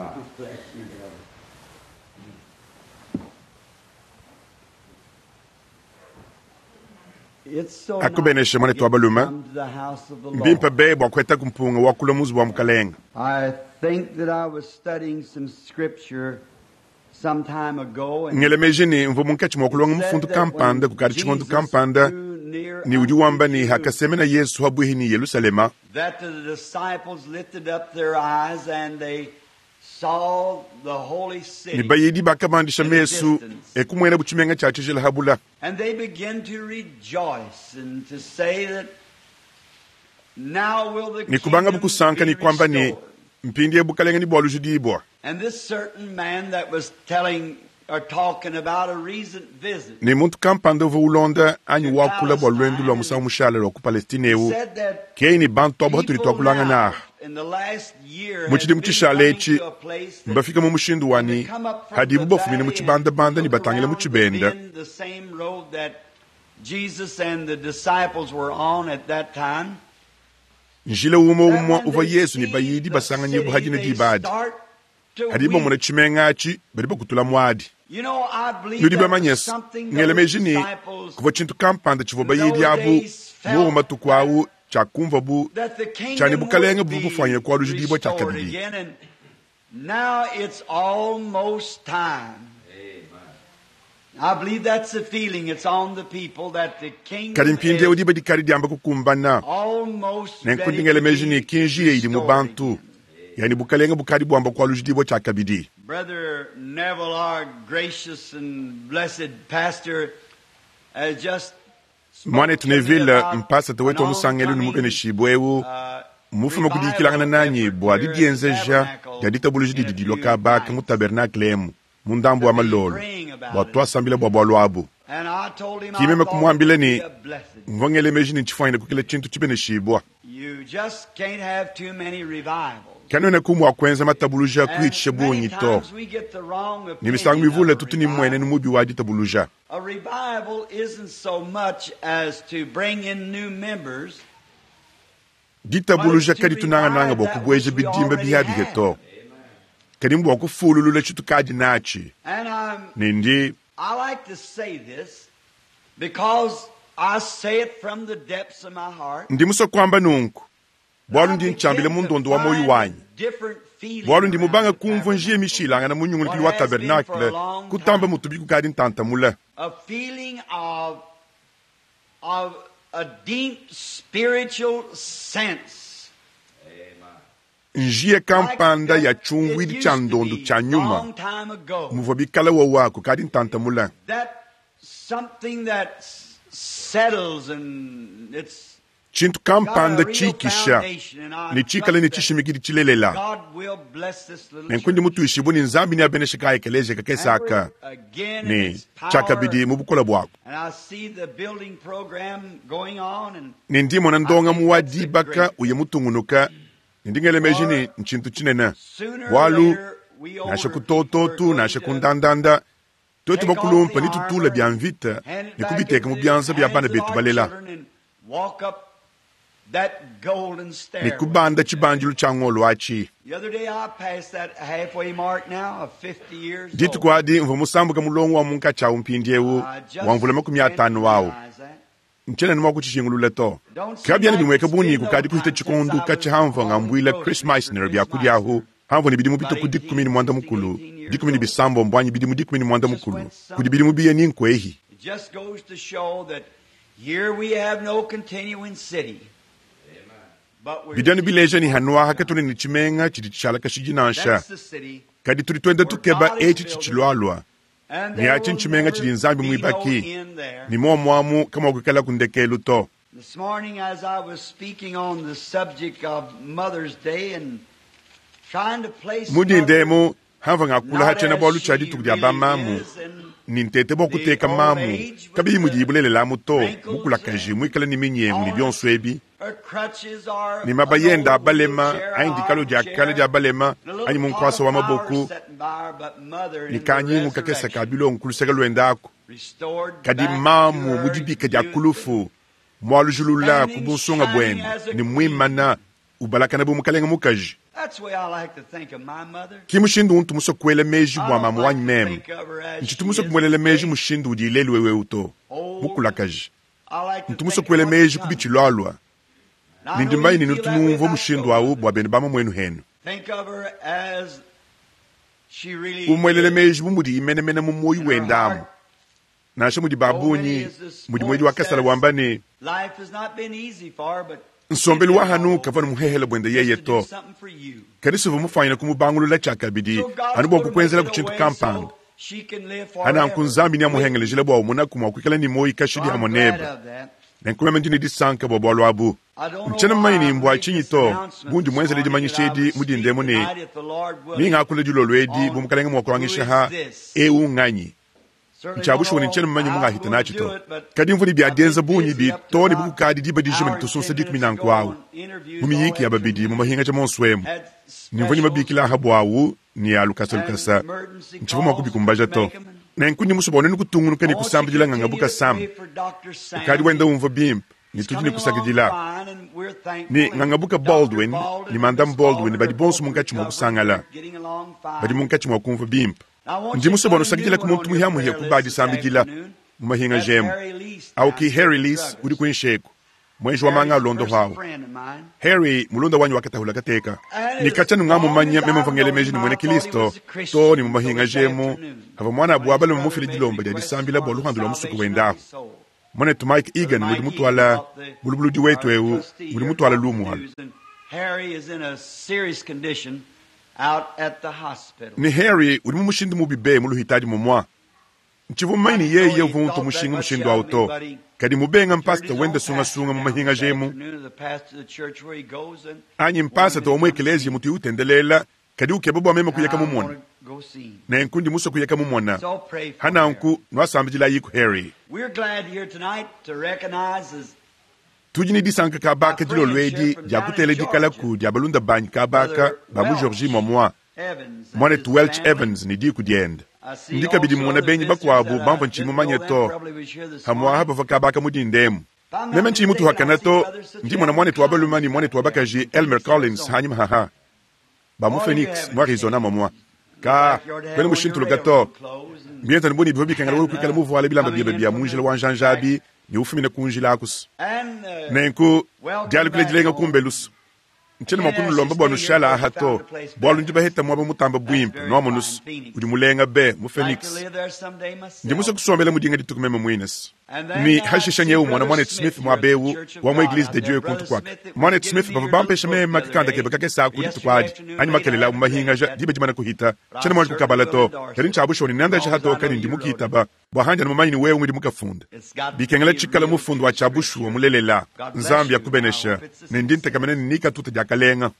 Akubene shemane to abaluma mbimpa bebo kweta kumpunga wakula muzu wa mkalenga. I think that I was studying some scripture some time ago, and Ngele mejini mvumunka chimokulonga mfundu kampanda kukari chimondo kampanda ni ujuwamba ni hakasemena Yesu habuhi ni Yerusalema. that the disciples lifted up their eyes and they saw the holy city, Ni bayidi bakamandisha mesu ekumwena buchimenga chache jela habula. and they began to rejoice and to say that now will the Ni kubanga kingdom bukusanka ni be kwamba ni restored. mpindi ya bukalenga ni bolu judibwa. And this certain man that was telling or talking about a recent visit Ni muntu kampanda uvu ulonda anyu wakula bwa lwendu lwa musa umushale lwa kupalestine ewu. said that Kei ni bantu abu hatu people litwakulanga na. now in the last year Muchidi have been muchishale coming echi to a place that mbafika mu mushindu wani hadibu bofumine muchibanda banda ni batangile muchibenda. the same road that Jesus and the disciples were on at that time. Njile umwa uva Yesu ni bayidi basanga nyebu hajine dibadi. Hadibu muna chimengachi badibu kutula mwadi. You know, I believe Nudi that was bamanyes something ngele those mejini disciples kuva chintu kampanda chivo bayidi abu muhu matukwawu chakumva bu that the chani kingdom bukalenga would bu be bufanye kwa rujidibwa restored chakabidi. again, and now it's almost time. I believe that's the feeling. It's on the people that the kingdom Karimpinde is udiba dikari diamba kukumbana. almost Nenkundi ready ngele to be mejini kinjie ili restored mubantu. again. Yani bukalenga bukari buamba kwa rujidibwa chakabidi. Brother Neville, our gracious and blessed pastor, has just Mwane spoke to me tunevile about mpasa tewetu an omusangelu ni oncoming, mukene shibwewu. Mufu makudikilangana nanyi bwadi dienzeja yadita bulujidi didilo kabaka mu tabernacle emu. Mundambu wa malolo. Bwatu asambile bwa bwaluabu. and I told him Kimeme I thought it kumwambile would be ni a blessing. mvongele mejini chifanya kukile chintu chibene shibwa. You just can't have too many revivals. Kanone kumu wakwenza matabuluja And kuichishe many bunyi to. times we get the wrong Ni misangu opinion mivule of a tutuni mwene revival. numubi wadi tabuluja. A revival isn't so much as to bring in new members. Dita buluja kadi tunanga nanga boku bweje bidimba bihabi heto. Kadi mbu wakufulu lule chutu kaji nachi. And Nindi I like to say this because I say it from the depths of my heart. ndi muso kwamba nunku. Bwalu ndi nchambile mundondo wa moyo wanyi. Bwalu ndi mubanga kumvu njie mishilanga na munyungu nikili wa tabernakle. Kutamba mutubiku kadi ntanta mula. A feeling of a deep spiritual sense. Njie kampanda ya chungwidi cha ndondo cha nyuma. Long time ago. Muvo bikala wa wako kadi ntanta mula. That something that settles and it's Chintu got a kampanda real chikisha. foundation, and I Ni chikale ni trust that chishimikidi chilelela. God will bless this little Nenkundi mutu church. ishibu ni nzambi ni abene shika ekeleje kakesaka. Again in Ni its power. chakabidi mubukula bwako. And I see the building program going on, and Nindimo na ndonga muwadi baka uye mutungunuka. Nindingele mejini nchintu chinena. sooner or Walu later we na order shakutototu na shakundandandan. Toitu bakulumpa ni tutula bianvita. Ni kubiteka mubianza biabana betu balela. Ni kubanda chibanjulu changolo achi. The other day I passed that halfway mark now of 50 years Ditu old. kwa di mvumusamba kamulongo wa munka cha umpindiewu. Wamvula makumi atanu wao. realize that. Nchene ni mwaku chishingulule to. Kabia ni bimweke buni kukadi kuhita chikondu kachi hamva ngambuila Chris Meissner bia kudiahu. Hamva ni bidimu bito kudikumini mwanda mukulu. Dikumini bisambo mbwanyi bidimu dikumini mwanda mukulu. Kudibidimu biya ninkwehi. It just goes to show that here we have no continuing city. But we're Bidani bileja ni hanua hakatuni ni chimenga chidichala kashijinansha. that's the city. Kadi tulitwenda tukeba echi chichilwalwa. And Ni there achi will nchimenga never chilinzambi be mwibaki. no end there. Ni mwamu kama wakukala kundekelu to. This morning, as I was speaking on the subject of Mother's Day and trying to place Mudi Mother ndemu hava ngakula not hachena as bolu she chadi tukujaba really mamu. is, and Nintete boku teka mamu. Kabi mujibulele la muto. Mukula kaji mwikala ni minyengu ni bion swebi. her crutches are Ni mabayenda an old balema. wheelchair, Aindi kalo armchair, jakale ja balema. and a little Ani munkwasa wa pot of flowers maboku. sitting by her, but Mother Ni in the kanyi mukakesa resurrection kabilo nkulusega luendako. restored Kadi back mamu to her mujibika ja youth. kulufu. Mwalu julula kubunsunga bwenu. Ni mwimana. Ubalaka na bumukalenga mukaji. That's the way I like to think of my mother. Kimushindu untumuso kwele meji I mwa don't mama like wanyi to mem. think of her as she Nchitumuso is kumwelele meji today. mushindu udilelu wewe uto. Oh, Mukulakaji. I like to Ntumuso think of kwele what meji the kubichilwalwa. Now, I know Nindimbai you ni feel that way nutunumvo about mushindu your wawu mother. bwabeni bama mwenu henu. Think of her as she really Umwelele is. meji mumudi imene mumoyi In her wendamu. heart, Nashe mudi so many babunyi as this mudi poet mwedi wakasala says, wambani life has not been easy for her, but nsombeli wa hanu kavana muhehele bwende just yeye to do to. something for you. Kadisuvu mufanyina kumubangulula chaka bidi. So God's Anu going to kukwenzela make it a kuchintu way kampang. so she can live Hana forever. ankunzambi ni amuhengele jile bwa umuna kumwa kwikala ni moyi So kashidi I'm hamoneba. glad of that. Nenkume menjini disanka bwabwalo abu. I don't know Mchana why mmanyi ni I mbwa make chinyi this to. announcement Bundi this mwenzele di morning that I manyishedi would mudi speak ndemone. tonight if the Lord willing. Minga akule julo lwedi On bumukalenga mwakwangisha who ha is this? ewu nganyi. Certainly Mchabushu don't wani nchana know mmanyi how munga I'm hita going nachi to do to. it, but Kadi mvuni bia I've been denza bunyi busy bi up to toni about buku kadi diba dijima hour and mitusunsa 10 dik minutes minan ago kwawu. on interviews Mumi all yiki ababidi afternoon. mumahinga cha monswemu. Had Nimvuni specials mabikila habu awu ni alukasa and lukasa. emergency Nchivuma calls kubi kumbaja to to. make 'em. Na nkunyi musubone nukutungu nukani I want you kusamba to jila nganga continue buka to sam. pray for Dr. Sam. Kadi wenda umva bimp. He's Nitujini coming along kusakijila. fine, and we're thankful. Ni And nganga buka Dr. Baldwin, Baldwin ni mandam and Miss Baldwin, Baldwin badi are bonsu both mungachi mwa recovering. kusangala. They're getting along fine. Badi mungachi mwa kumva bimp. Now, I want you Ndimu to sobono put a sakijila new one on kumuntu your muhiamu ya prayer kubadi list sambi this jila. afternoon. Mumahinga That's jemu. Harry Lease. Au ki Now, Harry the Lease druggist. uri kuinsheko. Mwenji wa manga Harry's a londo personal hao. friend of mine. Harry mulonda wanyu wakatahula kateka. And Nikacha as nungamu long manya as mema I've mvangele known meji him, ni I mwene thought he Kilisto. was a Christian To ni until mumahinga this jemu. afternoon. Hava mwana When his bwabale brother mumufili made jilombe the jadi request sambila for bwa the luhando la musuku salvation wenda. of his soul. Mwene tu Mike Egan Brother mudi Mike mutwala Egan brought the- bulubuludi wetu our ewu trustee mudi here mutwala brought the lumwa. news, and Harry is in a serious condition out at the hospital. Ni Harry uri mumushindi mubibe muluhitaji mumwa. Nchivu maini yeye uvuntu mushingu mushindu auto. Kadi mubenga mpasta wende sunga sunga mumahinga jemu. Anyi mpasa to omwe ekelezi mutu utendelela. Kadi ukebabo amema kuyeka mumona. Na enkundi muso kuyeka mumona. Hana anku nwasambijila yiku Harry. We're glad here tonight to recognize as Tujini disanka kabaka jilo lwedi jakutele dikala ku diabalunda bany kabaka babu Georgie momwa. Evans. Mwane tu Welch Evans ni diku diend. Ndika bidi mwona benyi bakwabu bamva nchimu manyeto. Hamwa hapa vakabaka mudindemu. Mema nchimu tu hakanato ndi mwana tu abalumani mwane tu abakaji Elmer Collins hanyim haha. Bamu Phoenix mwa Arizona momwa. Ka kwele mushintu lugato. Mienta nbuni bihobi kangala wulu kwikala muvu wale bilamba bia munjila wanjanjabi ni ufumi na kunjila akus. Nenku diali kule jilenga kumbelus. Nchini makunu lomba bwanu shala ahato. Bwalu njiba heta mwaba mutamba bwimp. Nwa monus. Udi mulenga be mu Phoenix. Ndi musa kusomela mudinga ditukumema mwines. Ni hashishanye mwana Monet Smith mwabewu wa mwa Eglise de Dieu kuntu kwake. Monet Smith baba bampesha mema kikanda kebe kake saku ditukwadi. Anyi makelela umahinga ja diba jimana kuhita. Chana mwana kukabala to. Karin chabu ni nanda shahato kani ndi mukita ba. Bwahanja na mamaini wewe mwidi mukafunda. Bikengela chikala mufundu wa chabushu wa mulelela. Nzambi ya kubenesha. Nindinte kamene nika tuta jakalenga.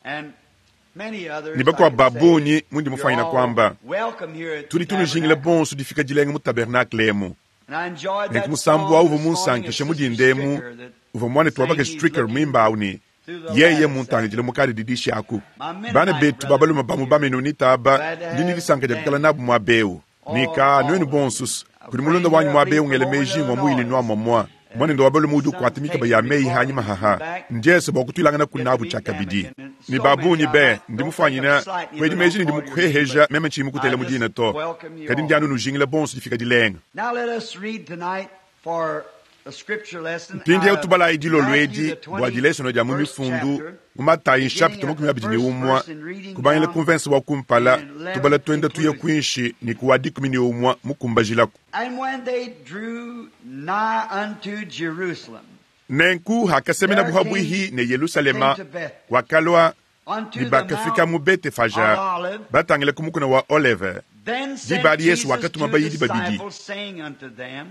Nibakwa babuni mundi mufanyina kwamba. Tuli tunu jingile bonsu difika jilenga mu tabernacle emu. Nenki musambu wa uvu munsankishe mudindemu. Uvu mwane tuwabake stricker mimba auni. Yeye muntangi jile mukari didishi aku. Bane betu babalu mabamu bamenu nitaba. Ndini disanka jakala nabu mwabeu. Nika nwenu bonsus. Kuri mulunda wanyu mwabeu ngele meji mwa mwili nwa mwa. Mwane ndo wabalu mudu kwa atimika ba ya mei hanyi mahaha. Njese bakutulangana kunabu chakabidi. Ni babu ni be. Ndi mufanyina. Kwedi meji ndi mukweheja. Meme chi mukutele mudina to. Kadi ndi anu nujingile bonsu difika jilenga. Now let us read tonight for a scripture lesson. Pindi ya utubala idilo lwedi. Bwajileso no jamu mifundu. Umatayi chapter muku miyabijini umwa. Kubanyele konvensi wa kumpala. Tubala tuenda tuye kuinshi. Ni kuwadiku mini umwa mukumbajilaku. And when they drew nigh unto Jerusalem, Nenku hakasemena buhabwihi ne Yerusalema. Wakalwa. Ni bakafika mubete faja. Batangile kumukuna wa Olive. then said Jibali Yesu Jesus wakati to mabayidi the babidi. disciples, saying unto them,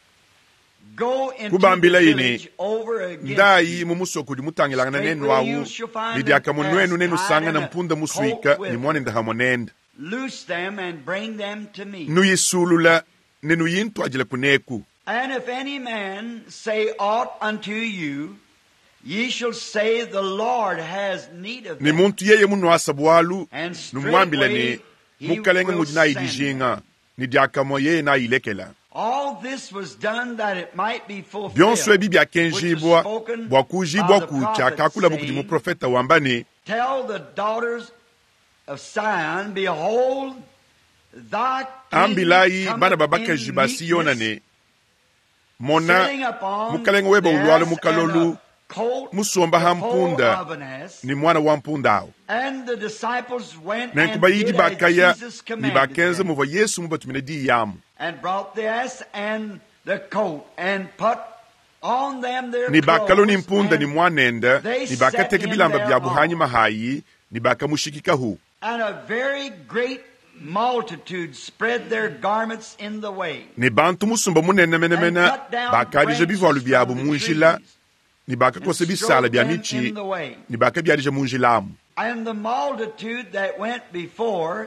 Go into the Kubambila village ini. over against Ndai mumusoku di mutangilanga na nenu wawu. Ni diaka munwenu nenu sanga na mpunda musuika. Ni mwani ndaha monenda. loose them and bring them to me. Nuyisulula. Nenu yintu ajile kuneku. And if any man say aught unto you, ye shall say, The Lord has need of Ni them. muntu yeye munu asabualu. And Numwambila straightway ni. he Mukalenga will ngujina send them. idijinga. Ni diaka mo yeye na ilekela. All this was done that it might be fulfilled, Byonswe bibi which was akenjibwa. spoken Bwakujibwa by the kucha prophet, kakula bukuji saying, muprofeta wambani. Tell the daughters of Sion, behold, thy king ambilai bana cometh babaka in jibasi meekness, yonane mona sitting upon mukalenga weba the ulwalo ass mukalolu and a colt, musomba the foal hampunda of an ass. ni mwana wa mpundao And the disciples went na and nkubayidi did as bakaya Jesus ni commanded bakenze them, muva Yesu mubatumine di yamu and brought the ass and the coat, and put on them their ni bakalo ni clothes, mpunda ni and mwanenda they ni bakateke set him bilamba bya thereon. buhanyi mahayi ni bakamushikikahu And a very great multitude spread their garments in the way, ni bantu musumba munene and menemena cut down bakalije bivalo branches byabo from the munjila trees, ni and bakakose bisala strode bya them in michi the way. ni bakabyalije munjilamu And the multitude that went before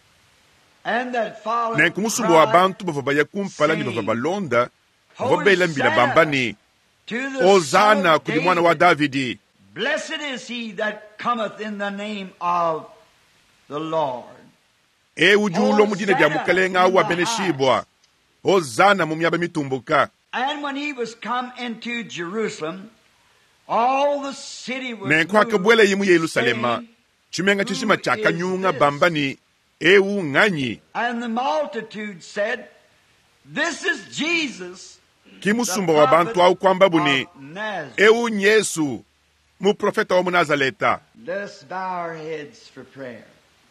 and that followed na nkumusumba wa cried, bantu bava baya kumpala ni bava balonda bava Holy bela mbila bambani to the Son Ozana of kuli mwana wa David. Davidi Blessed is he that cometh in the name of the Lord. ujulo mudine bya Hosanna mukalenga in wa the beneshibwa Ozana mu myaba mitumbuka And when he was come into Jerusalem, all the city was nenko akabwela yimu Yerusalema saying, chimenga chishima Who chakanyunga is this? bambani ng'anyi And the multitude said, This is Jesus, kimusumba the wa prophet bantu au kwamba buni of Nazareth. Yesu mu profeta wa Munazaleta Let's bow our heads for prayer.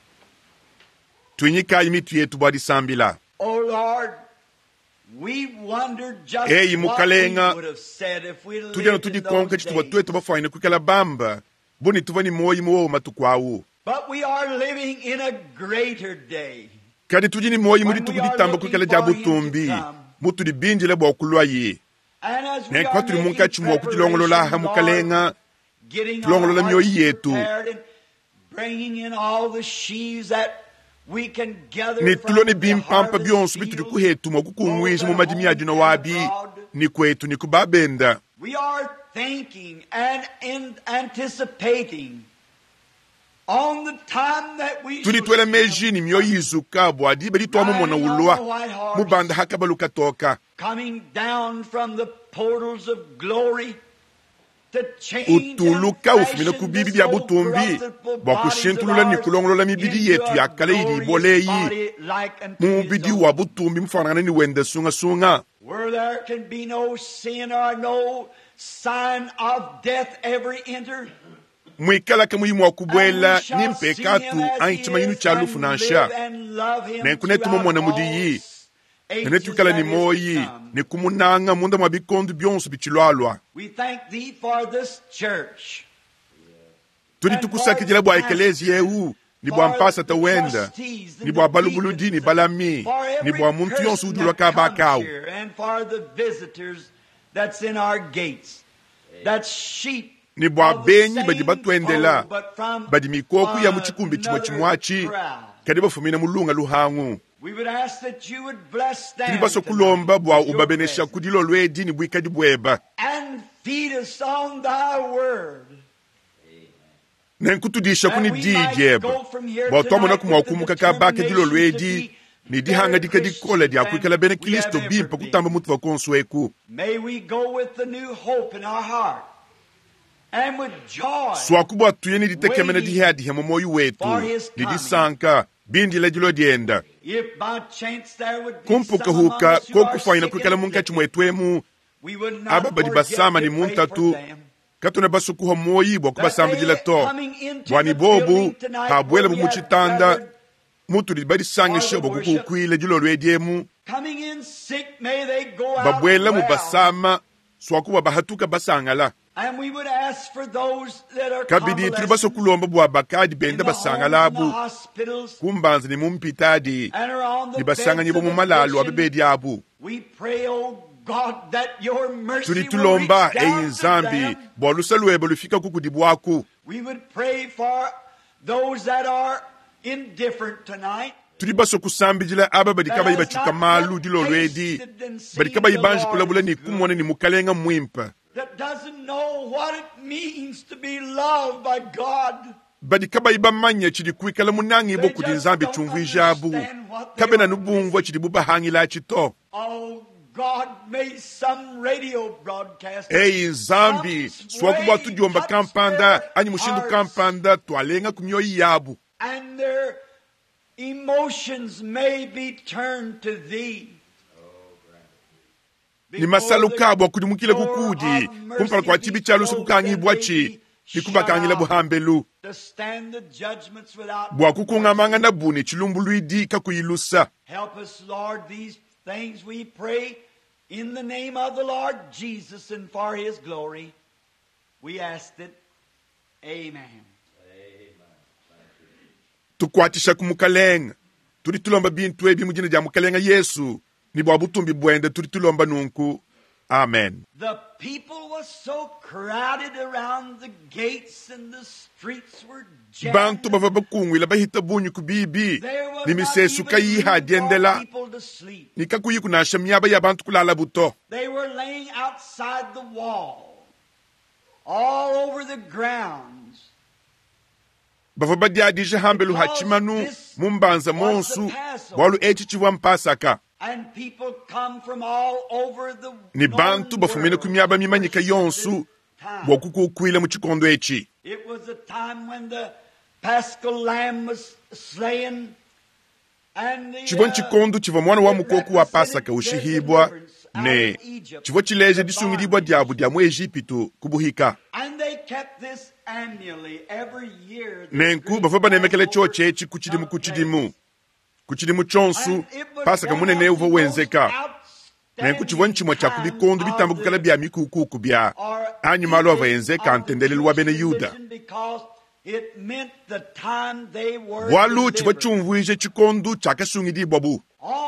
tuinyika imitu yetu bwadi sambila Oh Lord, we wondered just Eyi what we mukalenga, would have said if we tujana lived in tujikonka those chituba days. twetu bafaine kwikala bamba buni tuva ni moyi muwo matukwawu But we are living in a greater day. kadi tuji ni moyi muri When we tukuditamba are kwikala looking ja for him to butumbi come. mutu libinjile bwakulwa yi And as we nenko are tuli munka making chimuwa kutilongolola ha preparations, mukalenga Lord, getting our tulongolola hearts myoyi yetu prepared and bringing in all the sheaves that we can gather ni from tuloni the bimpampa harvest byonso bituli field, kuhetuma kukumwiza mu both at madimi home ajino and wabi abroad. ni kwetu ni kubabenda We are thinking and anticipating on the time that we tuli shall twela see meji him ni myoyi izuka bwadi beli twamo mona riding on ulwa the white horse, mubanda hakabaluka toka coming down from the portals of glory to change utuluka and ufumile fashion kubibi this bya old butumbi corruptible bwakushintulula bodies ni of ours kulongolola mibidi into yetu a yakale ili glorious iboleyi body like unto his mubidi own. wa butumbi mfanana ni wende sunga Where there can be no sin or no sign of death ever enter. mwikalaka muyimu wa kubwela And we shall ni see him mpekatu as he anchimanyinu is chalufu and nansha live and love him nenkunetu throughout mumona all mudiyi ages nenetwikala ni that is to moyi come. ni kumunanga munda mwa bikondu byonso bichilwalwa We thank thee for this church. tuli tukusakijila bwa ekelezi yehu ni bwa mpasa tawenda ni bwa balubuludi ni balami ni bwa muntu yonso udulwa kabakawu And for the visitors that's in our gates. That sheep ni bwa of the benyi same badi batwendela fold, but from badi mikoku ya muchikumbi chimwe another chimwachi crowd. kadi bafumina mulunga luhangu We would ask that you would bless them tili basokulomba tonight bwa with your ubabenesha presence. kudilo lwedi ni bwikadi bweba And feed us on thy word. nenkutudisha kuni That we might dijeba go from here bwatwamona tonight kumwakumuka with the kabake dilo determination lwedi to ni be dihanga better dikadikola dia kwikala bene Christians than kristo we have bimpa ever kutamba been. mutu wakonsweku May we go with the new hope in our heart and with joy. swakubwa tuyeni ditekemene dihadihe mu moyo wetu for his coming. didisanka bindila dilo dienda If by chance there would be kumpuka some among huka us who are kokufaina sick kwikala and munka afflicted, chimwetwemu we would not aba badi forget basama ni to pray muntatu for them. katuna basukuha moyi bwa That kubasambijila they to coming into bwani the bobu building tonight habwela where we are bumuchitanda gathered, mutu libadisangisha for the worship. bwakukukwile dilo lwediemu coming in sick, may they go out babwela mu well. basama swakuba bahatuka basangala And we would ask for those that are kabidi tuli convalescent basokulomba bwa bakadi in benda the basanga homes and labu the hospitals kumbanza ni mumpitadi and are on the ni beds basanga nyibo of mu malalu affliction. abebedi abu We pray, oh God, that your mercy tuli will tulomba reach down eyi to nzambi them. bwa lusalwebo lufika kukudi bwaku We would pray for those that are indifferent tonight. tuli basokusambijila aba badika bayi bachuka malu dilo lwedi badika bayi banji kulabula ni kumwona ni mukalenga mwimpa That doesn't know what it means to be loved by God. badika bayi bamanya chidi kwikala munangi ibo kudi nzambi chumvu ijabu kabe na nubungwa chidi bubahangila chito Oh God, may some radio broadcast. Ei nzambi swakuba tudyomba kampanda anyi mushindu kampanda twalenga kumyoyi yabu. And their emotions may be turned to thee. Ni masalukabo kudimukile kukudi kumpala kwa chibi chalu sekukangibwachi nikubakangile buhambelu bwa kukungamanga na buni chilumbuluidi kakuyilusa. Help us, Lord, these things we pray in the name of the Lord Jesus and for His glory. We ask it. Amen. Tukwatisha kumukalenga turi tulomba bintu ebi mujina ja mukalenga Yesu ni bwa butumbi bwende turi tulomba nunku. Amen. The people were so crowded around the gates and the streets were jammed. Bantu bava bakungwila bahita bunyu kubibi ni misesu kayiha diendela ni kakuyi kunasha myaba ya bantu kulala buto. They were laying outside the wall all over the grounds. Bava badiadisha hambelu hachimanu mumbanza monsu walu echi chiwa mpasaka. And people come from all over the ni bantu bafumene kumyaba mimanyika yonsu bwakukukwila mu chikondo echi. It was a time when the Paschal Lamb was slain and the chivo nchikondo chiva mwana wa mukoku wa Pasaka ushihibwa ne chivo chileje disungilibwa diabu dia mu Egypto kubuhika. And they kept this annually every year. Nenku bafaba nemekele choche echi kuchidimu chonsu Pasaka munene uvo wenzeka. Nenku chivo nchimwa cha kubikondo bitamba kukala bia mikukuku bia anyumalo ava enzeka antendelelwa bene Yuda. Walu chivo chumvuije chikondo chakasungidi babu.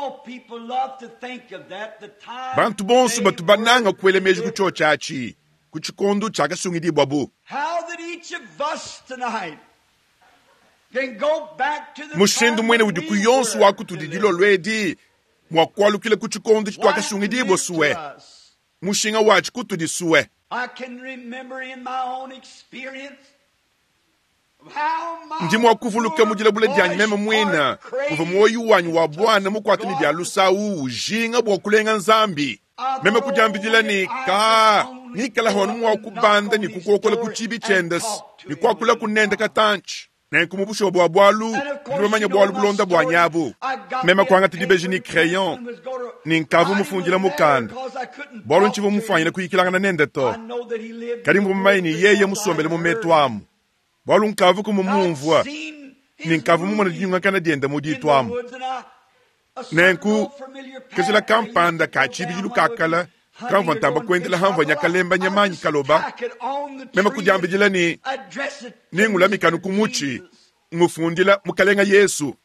Bantu bonsu batubananga kuelemeji kuchocha achi kuchikondo chakasungidi babu. How that each of us tonight can go back to the mushindu mwene udiku yonsu wakutudidilo lwedi mwakwalu kile kuchikondo chitwakasungidi bosuwe mushinga wachi kutudisuwe. I can remember in my own experience how my ndi mwakuvuluka mujila bule dyanyi mema mwina kuva mwoyu wanyu wa Bwana mukwatini byalusa ujinga bwakulenga nzambi mema kujambidila nikala honu mwakubanda nikukokola kuchibi chendes nikwakula kunenda katanchi nenkumubusho bwa bwalu ndumanya bwalu bulonda bwa nyabu mema kwanga tidibeji ni crayon ninkavu mufungila mukanda bwalu nchivu mufanyila kuyikilanga nende to kalimbu maini yeye musombele mumetwamu bwalu nkavu kumumumvwa ninkavu mumwana dinyunga kana dienda muditwamu nenku kezila kampanda kachibi jilu kakala kamva ntamba kwendela hamva nyakalemba nyamanyi kaloba mema kujambidila ningula mikanu kumuchi ngufundila mukalenga Yesu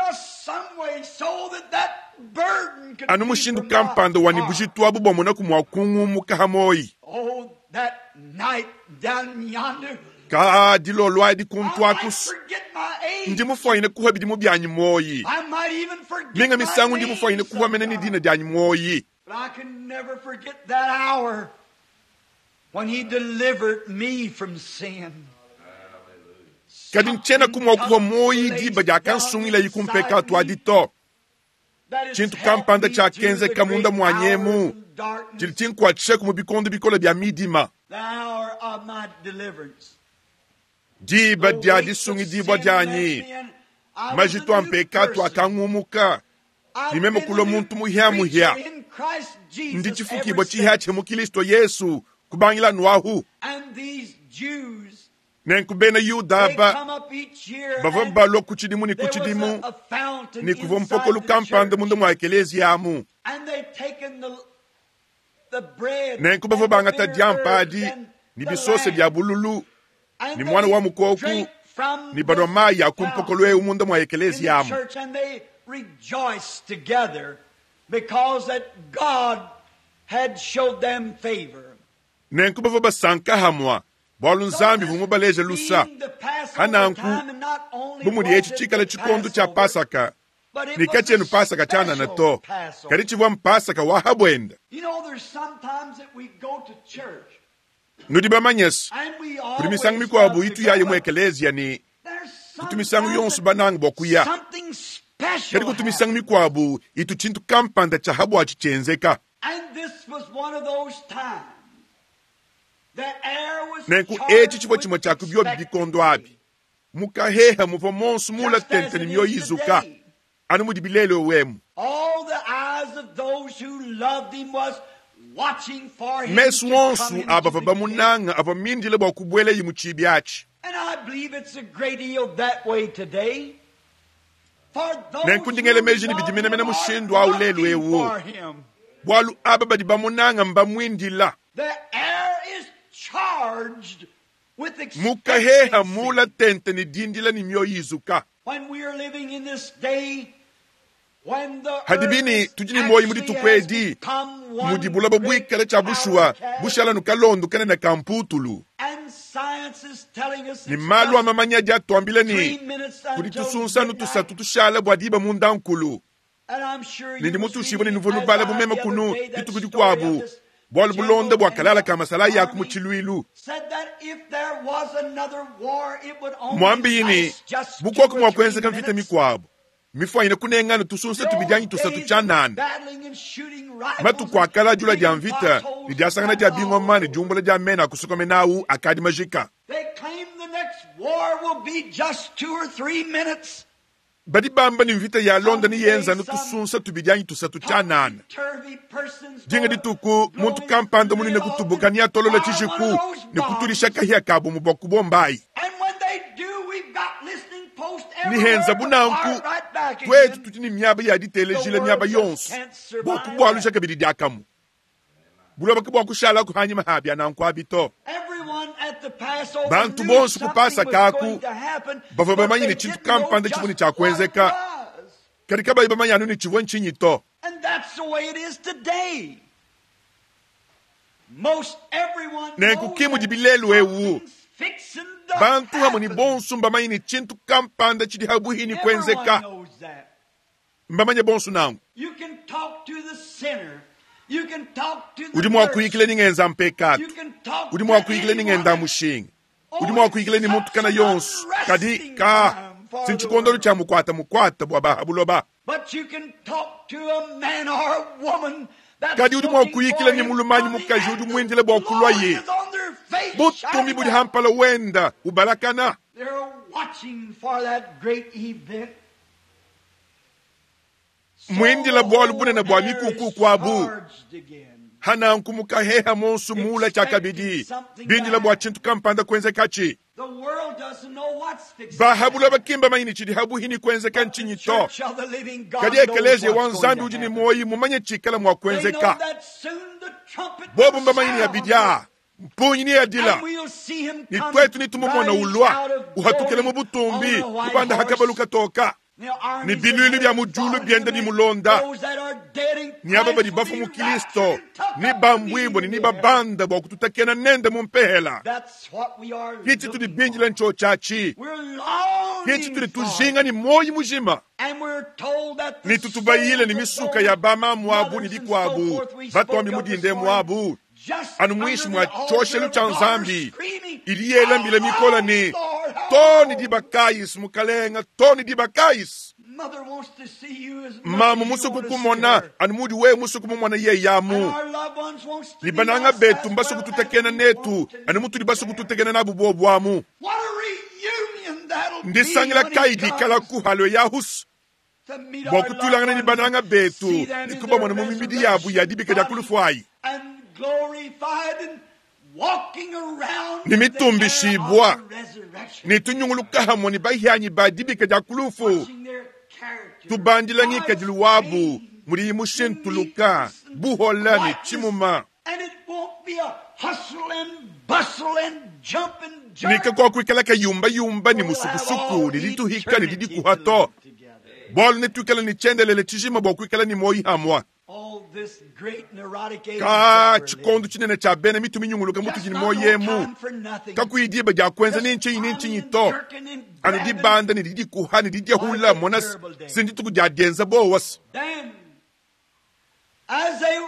anu mushindu kampanda wani bujitwa bubo mona kumwakungu mukahamoyi. Oh, that night down yonder, dilo lwaidi kuntwakus ndi mufoyine kuha bidi mu byanyi moyi minga misangu ndi mufoyine kuha meneni dina dyanyi moyi. But I can never forget that hour when He delivered me from sin. Kadi nchena kumwa kuwa moyi di bajakan sungila yikumpeka tuadito chintu kampanda cha kenze kamunda mwanyemu jilitin kwa cheku mubikondo bikola bya midima The hour of my deliverance. diba dia disungi diba dyanyi majitwa mpeka tuakangumuka nimemo kulo muntu muhia ndi chifukibwa chihache mu Kristo Yesu kubangila nwahu nenkubena Yuda bavambalo kuchidimu ni kuvompoko lukampanda mundu mwa ekeleziamu nenkubava bangata diampadi ni bisose dia bululu ni mwana wa mukoku ni badomai akumpoko lwe umundu mwa ekeleziamu. Rejoice together because that God had showed them favor. Nenkuba basanka hamwa bwalu nzambi vumubaleje lusa hananku bumudi echi chikala chikondo cha Pasaka nikachenu Pasaka chana na to karichivwa mpasaka wahabwenda. You know, there's sometimes that we go to church nudiba manyes kuri misangu mikwabu itu yaye mu ekelezia ni kutumisangu yonsu banangu bokuya kari kutumisangu mikwabu itu chintu kampanda cha habu achicenzeka And this was one of those times. The air was nenku charged eci chivo chimwe with chakubyo bikondo abi mukaheha muvo monsu mula just as tente it ni myo is yizuka today. anu mudibilele wemu All the eyes of those who loved him was watching for him mesu to come wonsu into aba the va kingdom. bamunanga aba mindile bwa kubwele yimu chibyachi And I believe it's a great deal that way today. For those nenku who ndingele mejini love bidimene mene him are mushindu au lelu looking ewo for him. bwalu aba badi bamunanga mbamwindila The air is charged with mukaheha expectancy. mula tente ni dindila ni myo yizuka When we are living in this day, when the hadibini earth tujini moyi mudi actually tukwedi has become one mudibula babwikale great cha bushua power bushala nukalondo kene na kamputulu and science is telling us ni it's malu just amamanya jatwambile 3 ni minutes kudi until tusunsanu midnight. tusatu tushala bwadiba mundankulu And I'm sure you nindi will mutu see shiboni as nuvonu I bala the bumema other kunu day, that ditukudi story of kwabu this bwalu bulonde general bwakalala and kamasala army yaku muchilwilu said that if there was another war, it would only mwambini last just 2 bukwako or 3 mwakwenzeka mfite minutes. mikwabo mifwanyine kuneng'ano tusunse tubijanyi tusatu chanana matu kwakala jula ja mvita lidyasangana ja bingoma ni jumbula ja mena akusukome nawu akadi majika They claim the next war will be just 2 or 3 minutes. badi bamba ni mvita ya londa ni yenza no tusunse tubijanyi tusatu chanana Turvy persons jinga dituku muntu kampanda muni ne kutubuka ni atolola chishiku ni kutulisha kahia kabo mubokubo mbai And when they do, we've got listening posts ni everywhere. henza bunanku Right back twetu again. tutini myaba ya ditelejile myaba yonsu bokubwalusha kabiri dyakamu buloba kubwakushala kuhanyima habya nanku abito Everyone at the Passover bantu knew bonse something kupasa was kaku going to happen, bava but bamanyi they ni chintu didn't know kampanda just chibuni what chakwenzeka it was. katika bayi bamanyanu ni chivo nchinyito And that's the way it is today. Most everyone nenku knows kimu that jibilelu ewu something's fixing to bantu hamu ni happen. bonsu mbamanyi ni chintu kampanda chidi habuhini Everyone kwenzeka knows that. mbamanye bonsu nangu You can talk to the sinner. You can talk to the udimu wakuikile ni ngenza mpekatu You can talk udimu to wakuikile ni ngenda anyone. mushingi Oh, udimu wakuikile ni it's muntu kana such an yonsu kadi unresting ka time for sinchikondolo the cha mukwata bwaba buloba But you can talk to a man or a woman that's kadi udimu looking wakuikile for ni him mulumanyi on the mukaji end. udimu mwindile bwakulwa The ye Lord is on their face, butumi shining budi out. hampala wenda ubalakana They're watching for that great event. mwindila bwalu bunene bwa air mikuku is kwabu charged again. hananku mukaheha monsu mula chakabidi bindila bwa chintu kampanda kwenzekachi The world doesn't know what's fixing. bahabula bakimba mayini chidi habuhini kwenzeka nchinyi to Church of the living God kadi knows ekeleje what's wanzambi going to ujini happen. moyi mumanye chikala They know mwakwenzeka that soon the trumpet bobu will mbamayini ya sound. bidya mpunyi ni yadila And we'll see him ni come twetu nitumumona riding ulwa out of uhatukele mu glory butumbi on a white kupanda horse. hakabaluka toka The armies ni of bilwili heaven bya mujulu following byenda him, ni mulonda. those that are dead in ni aba Christ badi will bafu be mu raptured kristo and took ni up bambwibwe to ni the babanda bwa kututakena nende mumpehela That's what we are kichi tuli looking binjila for. ncho chachi We're kichi longing tuli for tujinga it. ni moyi mujima And we're told that the ni tutubayile ni souls of misuka those ya bama mwabu ni mothers and bikwabu so forth we batwambi spoke of mudinde this morning, mwabu just anu under mwishi the mwa altar choshelu of cha daughters nzambi screaming, iliyela mbile mikola ni "How long, Lord, how toni long?" dibakayis mukalenga toni dibakayis Mother wants to see you as much mama as you musuku want to see kumona her. anu mudi we musuku mumona ye And yamu our loved ones wants to be libananga us betu as mbasuku well tutekena as we netu want to anu be mutu libasuku there. tutekena nabu bobwamu What a reunion that'll be ndisangila when he kaidi kala comes kuhalo yahus to meet our bokutulangana ni loved bananga ones, betu see them in nikuba mwana their mumimidi yabu resurrection yadibika ja body kulufwai and glorified and walking around Ni in the mitumbi air shibwa. of the resurrection, nitunyungulukahamwe ni bahyanyi badibika ja kulufu watching their character, tubandilangika God's diluwabu pain, muri mushintuluka buhola ni chimuma and it won't be a hustle and bustle and jump and jerk. nika kwa kwikala ka yumba yumba ni We'll have musukusuku all nilituhika ni eternity didi to kuhato live together. bolu nitwikala ni chendelele chishima bwa kwikala ni moyi hamwa All this great neurotic age ka that we're chikondu living. chinene cha bene mitu minyunguluka mutu Just jini not no moyemu time for nothing. kakwidiba ja kwenza Just ninchinyi climbing ninchinyi and to jerking and anu grabbing. dibanda ni didi kuha ni didi hula What a mona terrible day. sindituku ja denza bowas Then, as they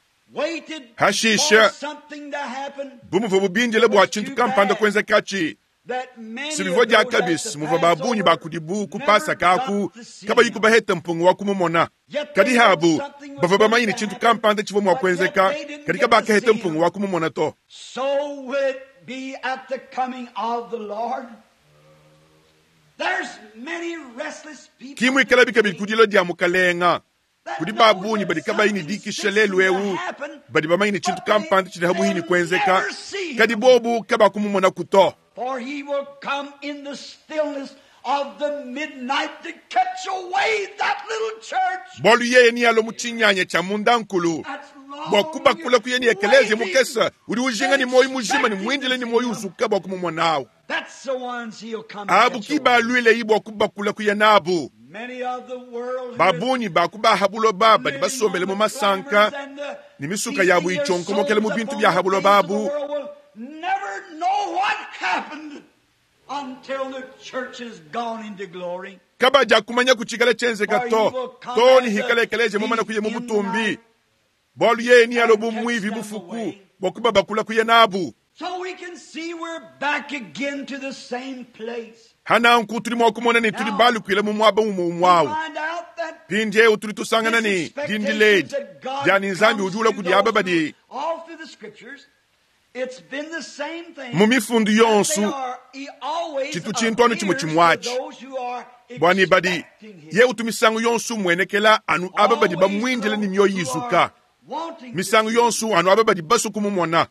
waited Hashisha. for something to happen, bumuva bubinjele bwa chintu kampanda kwenza kachi sibivo dia kabis muva babunyi bakudibu kupasa kaku kaba yiku baheta mpungu wa kumumona kadi habu bava bamayini chintu kampanda chivo mwakwenzeka kadi kaba kaheta mpungu wa kumumona to. So will it be at the coming of the Lord. There's many restless people. Kimu ikalabi kabi kudilo dia mukalenga kudi babunyi badi kaba yini diki shalelu ewu badi bamayini chintu kampanda chidahabu hini kwenzeka kadi bobu kaba kumumona kuto. For he will come in the stillness of the midnight to catch away that little church. Bolu yeye ni alo muchinyanya cha mundankulu. Bokuba kula kuyeni ekeleze mukesa. Uri ujinga ni moyi mujima ni mwindile ni moyi uzuka bokumu mwanao. That's the ones he'll come Abu kiba luile ibo kuba kula kuyenabu. Many of the world babuni bakuba habulo baba ni basombele mu masanka. Ni misuka yabu ichonko mokele mu bintu bya habulo babu. Never know what happened until the church is gone into glory. Kaba jakumanya kuchigala chenze gato. Toni hikale keleze mumana kuye mu butumbi. Bolu ye ni alobu mwivi bufuku. Bokuba bakula kuye nabu. So we can see we're back again to the same place. Hana unku tuli mwakumona ni tuli balu kuile mumwaba umwawu. Pinje utuli tusangana ni dindilaid. Jani nzambi ujula kudiaba badi. All through the scriptures, it's been the same thing. Mumifundu yonsu chitu chintwanu chimu chimwachi. Bwani badi ye utumisangu yonsu mwenekela anu ababadi bamwindele ni myo yizuka. Misangu yonsu anu ababadi basu kumumona.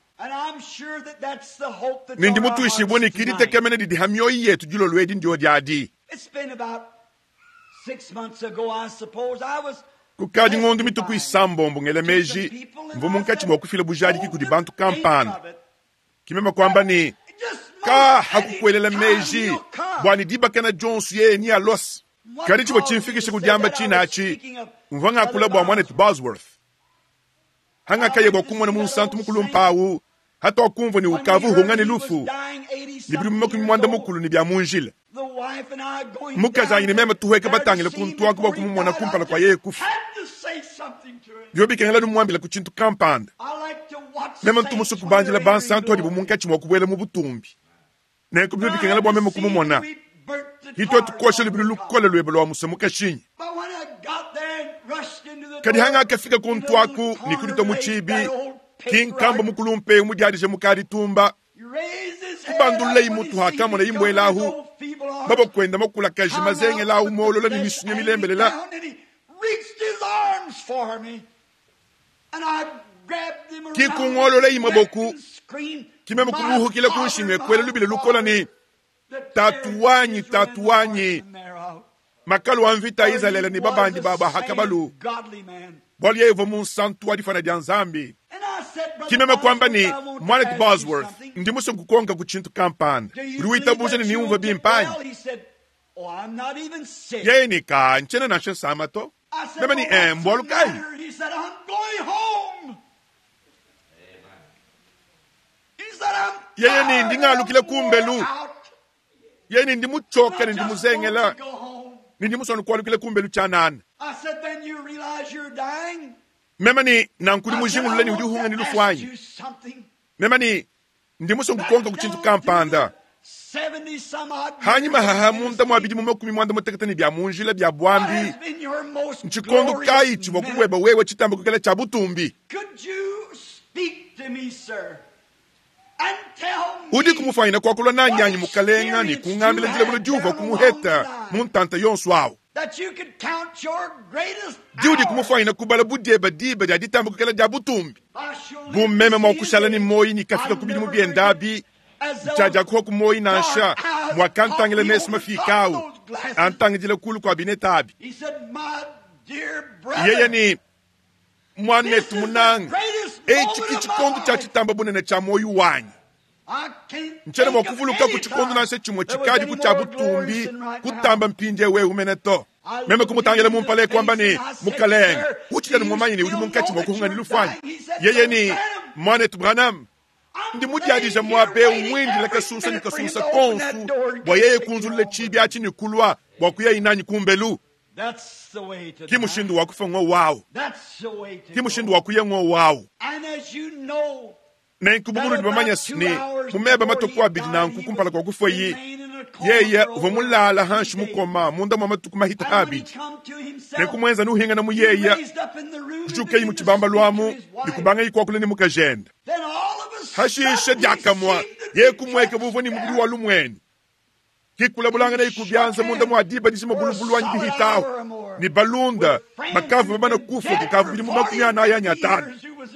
Nindi mutu ishibuni kirite kemene didi hamyo iye tujulo lwedi ndio jadi. It's been about 6 months ago, I suppose. I was Kukadi ngondu mituku isambo mbungele meji. Mvumu nkachi mwakufile bujadi kikudi bantu kampana. Kimema kwamba ni ka hakukwelele meji. Bwani diba kena jonsu ye ni alos. Karichi bo chimfikishe kudiamba china achi. Mvanga kula bwa mwanet Bosworth. Hanga kaye bo kumwana munsantu mukulu mpawu. Hata okumvo ni ukavu hungani lufu. Nibiri mwaku mwanda mukulu ni bya munjila. Mukaza yini mema tuweka batangile kuntuwa kuba kumumwana kumpala kwa yeye kufu. Yobi kengela numwambila kuchintu kampanda. Mema ntumusu kubanjila bansantu wadi bumunkachi mwakuwele mubutumbi. Nenko yobi kengela bwa mema kumumwana. Hito tukoshe libiri lukole lwebelo wa musemuka shinyi. Kadi hanga kafika kuntuwaku ni kurito muchibi. King Kamba mukulumpe umujadishe mukari tumba. Kubandule imutu hakamo na imwe lahu. Babo kwenda mokula kajima zenge lahu molo la mimisunye milembele la. Kiku ngolo la imaboku. Kime mkuluhu kile kunshime kwele lubile lukola ni tatuanyi. Makalu wanvita izalele ni babandi baba hakabalu. Boli yevo munsantu wadifana dianzambi. Kimeme kwamba ni Mwanet Bosworth ndimuso kukonga kuchintu kampanda. Ruita buja ni niumva bimpanyi. Yeye ni ka nchene na shesama to. Meme ni mbolu kai. Yeye ni ndinga lukile kumbelu. Yeye ni ndimu choke ni ndimu zengela. Ni ndimu sonu kwa lukile kumbelu chanana. Mema ni nankuli mujimu luleni ujuhunga nilufuanyi. Mema ni ndimuso kukonga kuchintu kampanda. Hanyi mahahamunda mwabidi mumekumi mwanda mutekatani bya munjila bya buambi. Nchikondu kaichi wakuweba wewe chitambo kukele chabutumbi. Udi kumufaina kwa kula nanyanyi mukalenga ni kungambile njile mulu juva kumuheta muntanta yonsu wao. Judi kumufaina kubala budeba diba ya ditambo kukele jabutumbi. Bumeme mwakushala ni moyi ni kafika kubidi mubiendabi. Chaja kwa kumoyi nansha mwakantangile nesi mafikau. Antangile kulu kwa binetabi. Yeye ni mwanetu munang. Chikondu cha chitamba bunene cha moyi wanyi. Nchene mwakuvuluka kuchikondu nanse chumwe chikaji kuchabutumbi. Kutamba mpinje we umeneto. Meme kumutangile mumpale kwamba ni mukalenga. Uchita ni mwamanyi ni ulimunkachi mwakuhunga nilufanyi. Yeye ni Mwanet Branham. Ndi mujadisha mwabe umwindi laka susa ni kasusa konsu. Bwa yeye kunzulile chibi achi ni kulwa. Bwa kuya inanyi kumbelu. Kimushindu wakufa ngo wao. Kimushindu wakuya ngo wao. nenkubumulu dibamanya sine mumeba matoko abidi nanku kumpala kwa kufoyi yeye vomulala hanshi mukoma munda mamatuku mahita habidi nenkumwenza nuhinga na muyeya kuchukeyi muchibamba lwamu nikubanga yikwakule ni mukajenda hashishe dyakamwa yekumweke buvoni mugulu walumweni kikula bulanga na ikubyanza munda mwadiba nisima bulubulu wanyi bihitaho ni balunda makavu mabana kufu kikavu bidi mumakunyana ayanya atanu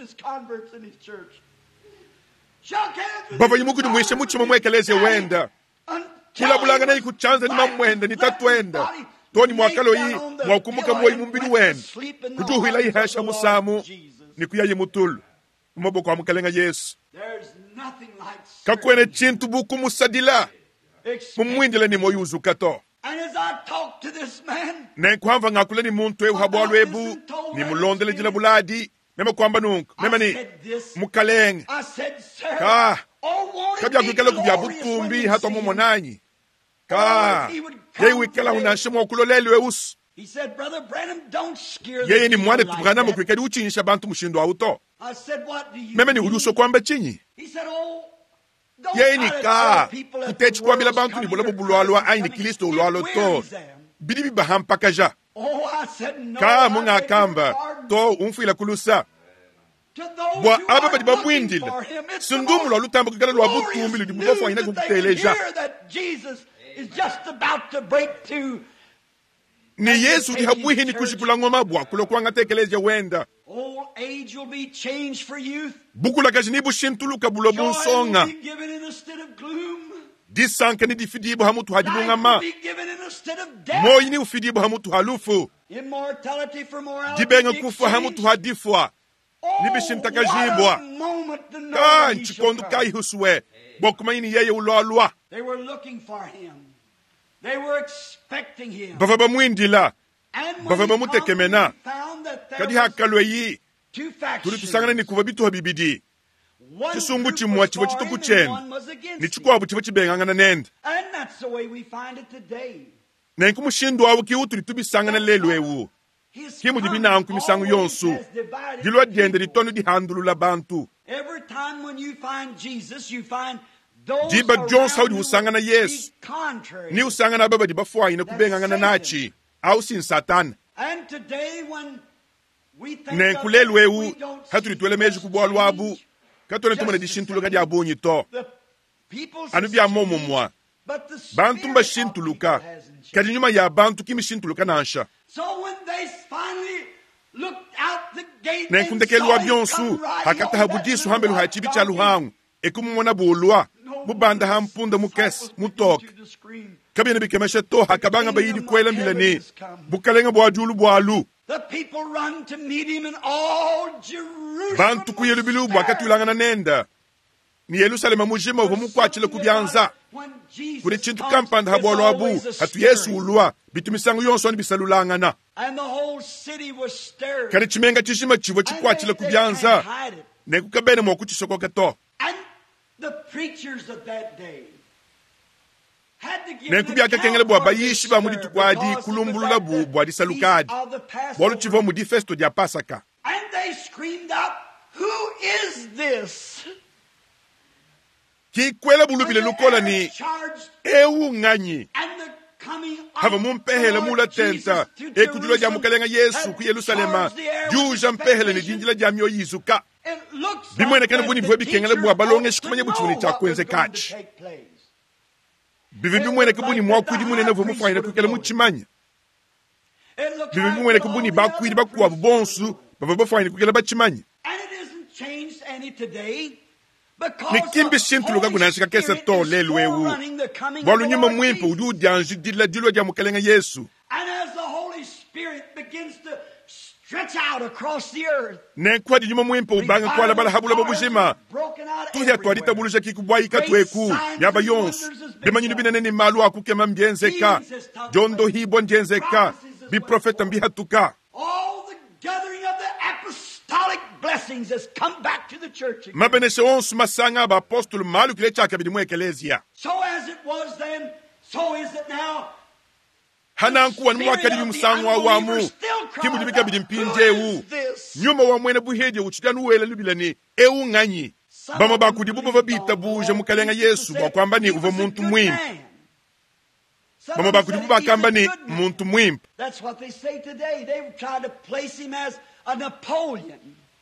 baba yimuku ni mwishe muchima mwekeleze wenda kila bulanga na ikuchanza ni mamwenda ni tatwenda toni mwakalo yi mwakumuka mwoyi mumbili wenda kutuhila ihesha musamu ni kuyaye mutulu umaboko wa mukalenga Yesu kakwene chintu buku musadila mumwindile ni moyuzu kato nenkwamba ngakule ni muntu ewu habwalu ebu ni mulondele jila buladi mema kwamba nungu mema ni mukalenga kabya kwikala kubya butumbi hata mumonanyi yeye wikala unashema wakulolelwe usu yeye ni mwane tubranamu kwikali uchinyisha bantu mushindo auto meme ni huduso kwamba chinyi yeye ni kutechi kwa bila bantu ni bolabo bulwalwa aini Kristo ulwalo to bidibi bahampakaja munga kamba to umfila kulusa bwa ababa di bamwindila sundumu lwa lutamba kukala lwa butumbi ludi mubofo ina kukuteleja ni Yesu di habuhi ni kushipula ngoma bwa kulo kwanga tekeleze wenda bukula kajinibu shintuluka bulo bunsonga disanka ni difidibu hamutu hadibungama moyi ni ufidibu hamutu halufu dibenga kufa hamutu hadifwa nibishimtakajibwa nchikondu kai huswe bokumaini yeye ulolwa bava bamwindila bava bamutekemena kadi hakalwe yi tuli tusangana ni kuva bitu habibidi chisungu chimwa chivo chituku chenu ni chikwabu chivo chibengangana nenda nenkumushindu wawu kiutu litubisangana lelu ewu kimu dibinanku misangu yonsu dilwa diende litonu dihandulula bantu diba Jones haudi usangana Yesu ni usangana baba diba fuaine kubengangana nachi au sin Satan nenkulelu ewu hatuli tuwele meji kubwalu abu katole tumane dishintuluka di abunyi to anu bia momo mwa bantu mba shintuluka kadi nyuma ya bantu kimi shintuluka nansha nenkundekelu abionsu hakata habudisu hambelu hachibi chalu hangu ekumumona bulwa mubanda hampunda mukes mutok kabine bikemesha to hakabanga bayidi kwela mbilani bukalenga bwajulu bwalu bantu kuyelu bilu wakati ulangana nenda ni Yerusalema mujima uvo mukwachile kubyanza kuri chintu kampanda habwalo abu hatu Yesu ulwa bitumisangu yonso ni bisalulangana kari chimenga chishima chivo chikwachile kubyanza nekukabene mwakuchisoko kato nenkubyaka kengele bwa bayishi ba mudi tukwadi kulumbulula bwa disalukadi bolu chivo mudi festo dia Pasaka kikwela bulubile lukola ni ewu nganyi hava mumpehele mula tenta ekujula dia mukalenga Yesu ku Yerusalema juja mpehele ni jinjila dia myo yizuka bimwene kene buni bwe bikengele bwa balonge shikumanye buchuni cha kwenze kachi bimwene kebuni mwakwidi munene vo mufayina kukele muchimanya bimwene kebuni bakwidi bakwa bonsu bava bafayina kukele bachimanya nikimbi shintuluka kunashika kesa to lelwewu bolu nyuma mwimpe udu dianji dilwa dia mukalenga Yesu nenkwadi nyuma mwimpe ubanga kwala bala habula babujima tuhya twadita bulusha kikubwaika tweku yaba yonsu bimanyinu binene ni malu akukema mbyenzeka jondo hibo njenzeka bi profeta mbihatuka mabeneshe onsu masanga ba apostol malu kile chaka bidimu ekelezia hanankuwa ni mwakadi bimusangu wa wamu kibu dibika bidimpinjewu nyuma wa mwene buheje uchidanu uwele lubilani ewu nganyi bama bakudi buba babita buje mukalenga Yesu bwa kwamba ni uva muntu mwimpa. Bama bakudi buba kamba ni muntu mwimpa. That's what they say today. They try to place him as a Napoleon.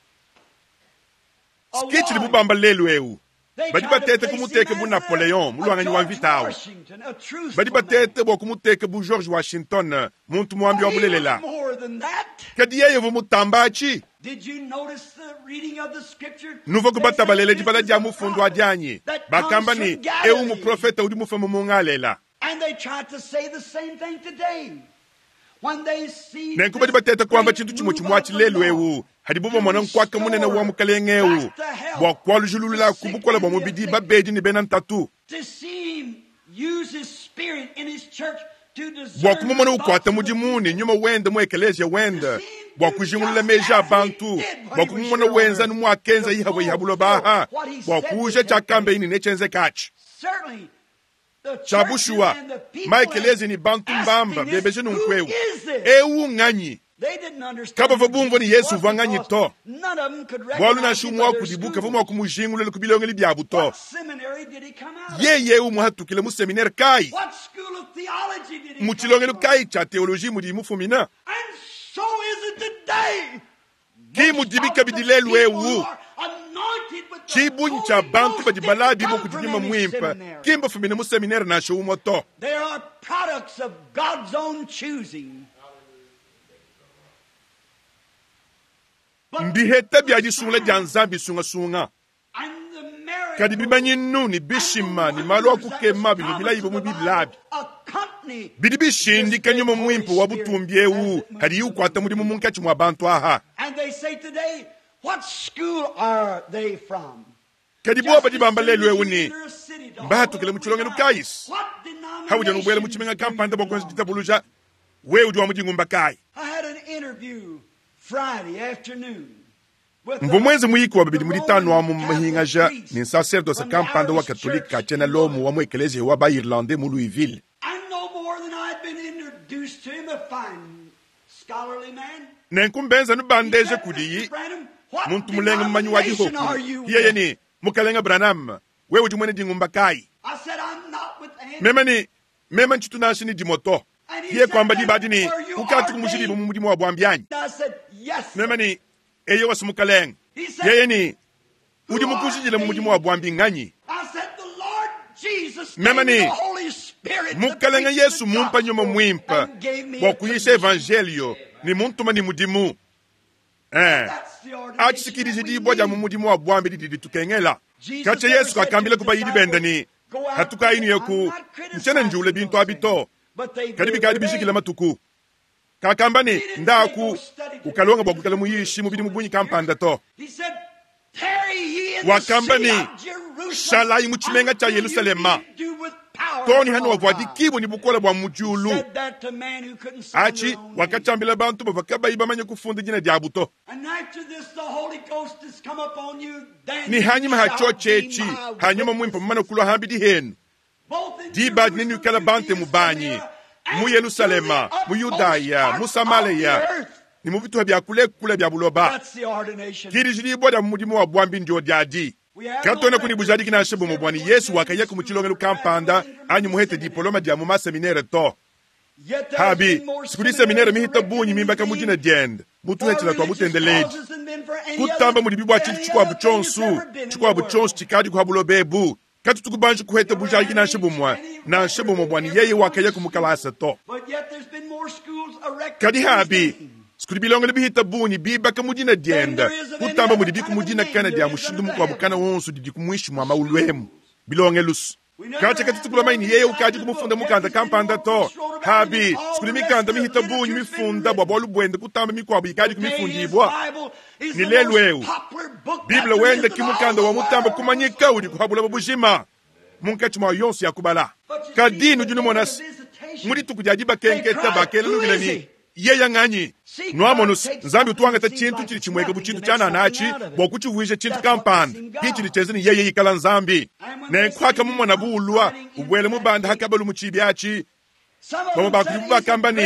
Skitchi li bubamba lelu eu. Badi batete kumuteke bu Napoleon, muluanganyi wa vitao. Badi batete bo kumuteke bu George Washington, muntu mwambi wa mulelela. Kadi yeye vu mutambachi. Did you notice the reading of the scripture? Nuvo kubata balele di bala jamu fundu ajanyi. Bakamba ni eu mu profeta udi mufamu mungalela. And they try to say the same thing today. When they see Nenkubadi batete kwamba chintu chimuchimwachi lelu eu. Hadibubo mwana nkwaka munene wa mukalenge eu. Bwa kwalu julula kubukola bwa mubidi babeji ni benantatu. to see him use his spirit in his church to discern Bwa kumumona ukwata mujimuni nyuma wende mu ekelesia wende. Bwa kujimulila meja abantu. Bwa kumumona wenza numu akenza ihabu ihabulo baha. Bwa kuje chakambe ini nechenze kachi. certainly the Chabushua, churches and the people maikelezi ni bantu mbamba, asking this, bebeje who nunkweu. is this? Ewu nganyi. They didn't understand Kaba who vabumvo ni Jesus Yesu was vanganyi because to. none of them could Bwalu na recognize him shumwa by their kudibuka school. vumwa kumushingu lele kubilonge libiabu to. What seminary did he come out of? Ye umu kile mu seminaire kai. What school of theology did he Muchilonge come lu from? kai cha teoloji mudi mufumina. And so is it today. Ki mudibika bidilelu ewu. Chibunyi cha bantu badibala bibo kujima mwimpa. Kimba fumina mu seminaire na shumwa to. They are products of God's own choosing. But Mbiheta biaji sunga janzambi sunga. and the marriage Kadi bibanyi nuni bishima ni malo kukema bilubila ibo mu bilabi. accompany Bidi bishindi kanyuma mwimpo wabutumbiewu. Kadi yu kwata mudi mumunkachi mwa bantu aha. and they say today, what school are they from? Kadi buwa badi bamba lelu ewu ni. Mbahatu kile mchulonge lukais. Hawuja nubwele mchimenga kampanda bokwenzi jitabuluja. Wewe ujuwa mujingu mbakai. I had an interview Friday afternoon with Mbumwezi muyiku wa babidi the mulitano wa Roman mumahingaja Catholic priest ni sacerdoce from the kampanda wa Irish katolika church chena in lomu wa mwekelezi wa ba Irlande mu Louisville. I know more than I'd been introduced to him, a fine scholarly man. Nenkumbenza nubandeje He said, kudiyi. "Mr. Branham, what Muntu mulenga mmanyi wa denomination jihoku. are you Yeye with?" ni mukalenga Branham. Wewe ujumwene jingu mbakai. I said, I'm not with Mema nchitu nashi ni jimoto. And he Hiye said, kwamba "Then dibadi ni were you ukati kumushiri ordained?" mudimu wa bwambianyi. I said, yes. Mema ni eye wasu mukalenga. He said, Yeye ni "Who uji are mukushijile they?" mudimu wa bwambi nganyi. I said, the Lord Jesus Mema gave me ni the Holy Spirit to mukalenga preach Yesu the mumpa nyuma gospel mwimpa. and gave me Bwa a kuyisha commission. evangelio ni muntuma ni mudimu. That's the ordination Achisikirizi that we di boja need. mu mudimu wa bwambi di tukengela. Jesus Kache never Yesu said kakambile to kuba his yidi benda ni disciples, "Go out hatuka there." inu I'm yeku not criticizing mchene njule bintu those abito. things. But they Kadi do bikadi today. bishikila matuku. Kakamba ni ndaku ukalonga bwa kukala muyishi mu bidimu bunyi kampanda to. He said, "Tarry ye in the Wakamba city ni of Jerusalem shala imuchimenga cha until you Yerusalema. be endued with power Toni from hanu on high." wavwadikibu ni bukola bwa He mujulu. said that to a man who couldn't say Achi their own name. wakachambila bantu bavakaba ibamanya kufundi jina diabuto. And after this, the Holy Ghost has come upon you. Then Ni you hanyuma shall hachochechi. be my Hanyuma mwimpa witnesses, mmana kulu hambidi henu. both in Dibad Jerusalem, nini ukala bante Judea, mubanyi. Samaria, and Mu Yerusalema, to the mu utmost Yudaya, parts mu of Samaria. the earth. Ni mubitu bya kule bya buloba. That's the ordination. Kiri jiri boda mu mudimu wa bwambi ndio jadi. Katona kuni bujadi kina shebo mu bwani Yesu wakayeka mu chilongelo kampanda anyu muhete diploma dia mu maseminere to. Yet there's Habi been more sikuri seminere mihita seminaries bunyi mimba erected kamujina in jend. Mutu for hechila twa religious mutendeleji. causes than been for any Kutamba other- mu dibibwa chintu any chikwa other thing that's buchonsu. ever been in Chikwa the world. buchonsu chikadi kwa bulobebu. Katu tukubanshi kuhete bujadi kina shebo mwa. Na shebo mu bwani yeye wakayeka mu kalasa to. But yet there's been more schools erected Kadi since habi then. sikuri bilongo bihita bunyi biba kamujina jenda. Kutamba mu dibi kumujina kana dia mushindu mu kwa bukana wonsu didi kumwishi mwa maulwemu. Bilonge lusu. Kacha kati tukula maini yeye ukaji kumufunda mukanda kampanda to. Habi sikuri mikanda mihita bunyi mifunda bwa bolu bwende kutamba mikwabu ikaji kumifundibwa. Ni lelu eu. Biblia wende kimukanda wa mutamba kumanyika uli kuhabula babushima. Munkachi mwa yonsi ya kubala. Kadinu juni monas. Muri tukujajiba kenketa bakele nubila ni. Yeye nganyi. Nwamonus nzambi utuanga ta chintu chili chimweke bu chintu chana nachi. Bokuchi vuishe chintu kampanda. Hichi li chezini yeye yikala nzambi. Na kwaka mumwana buulua. Ubwele mubanda hakabalu muchibiachi. Bama bakuli bakamba ni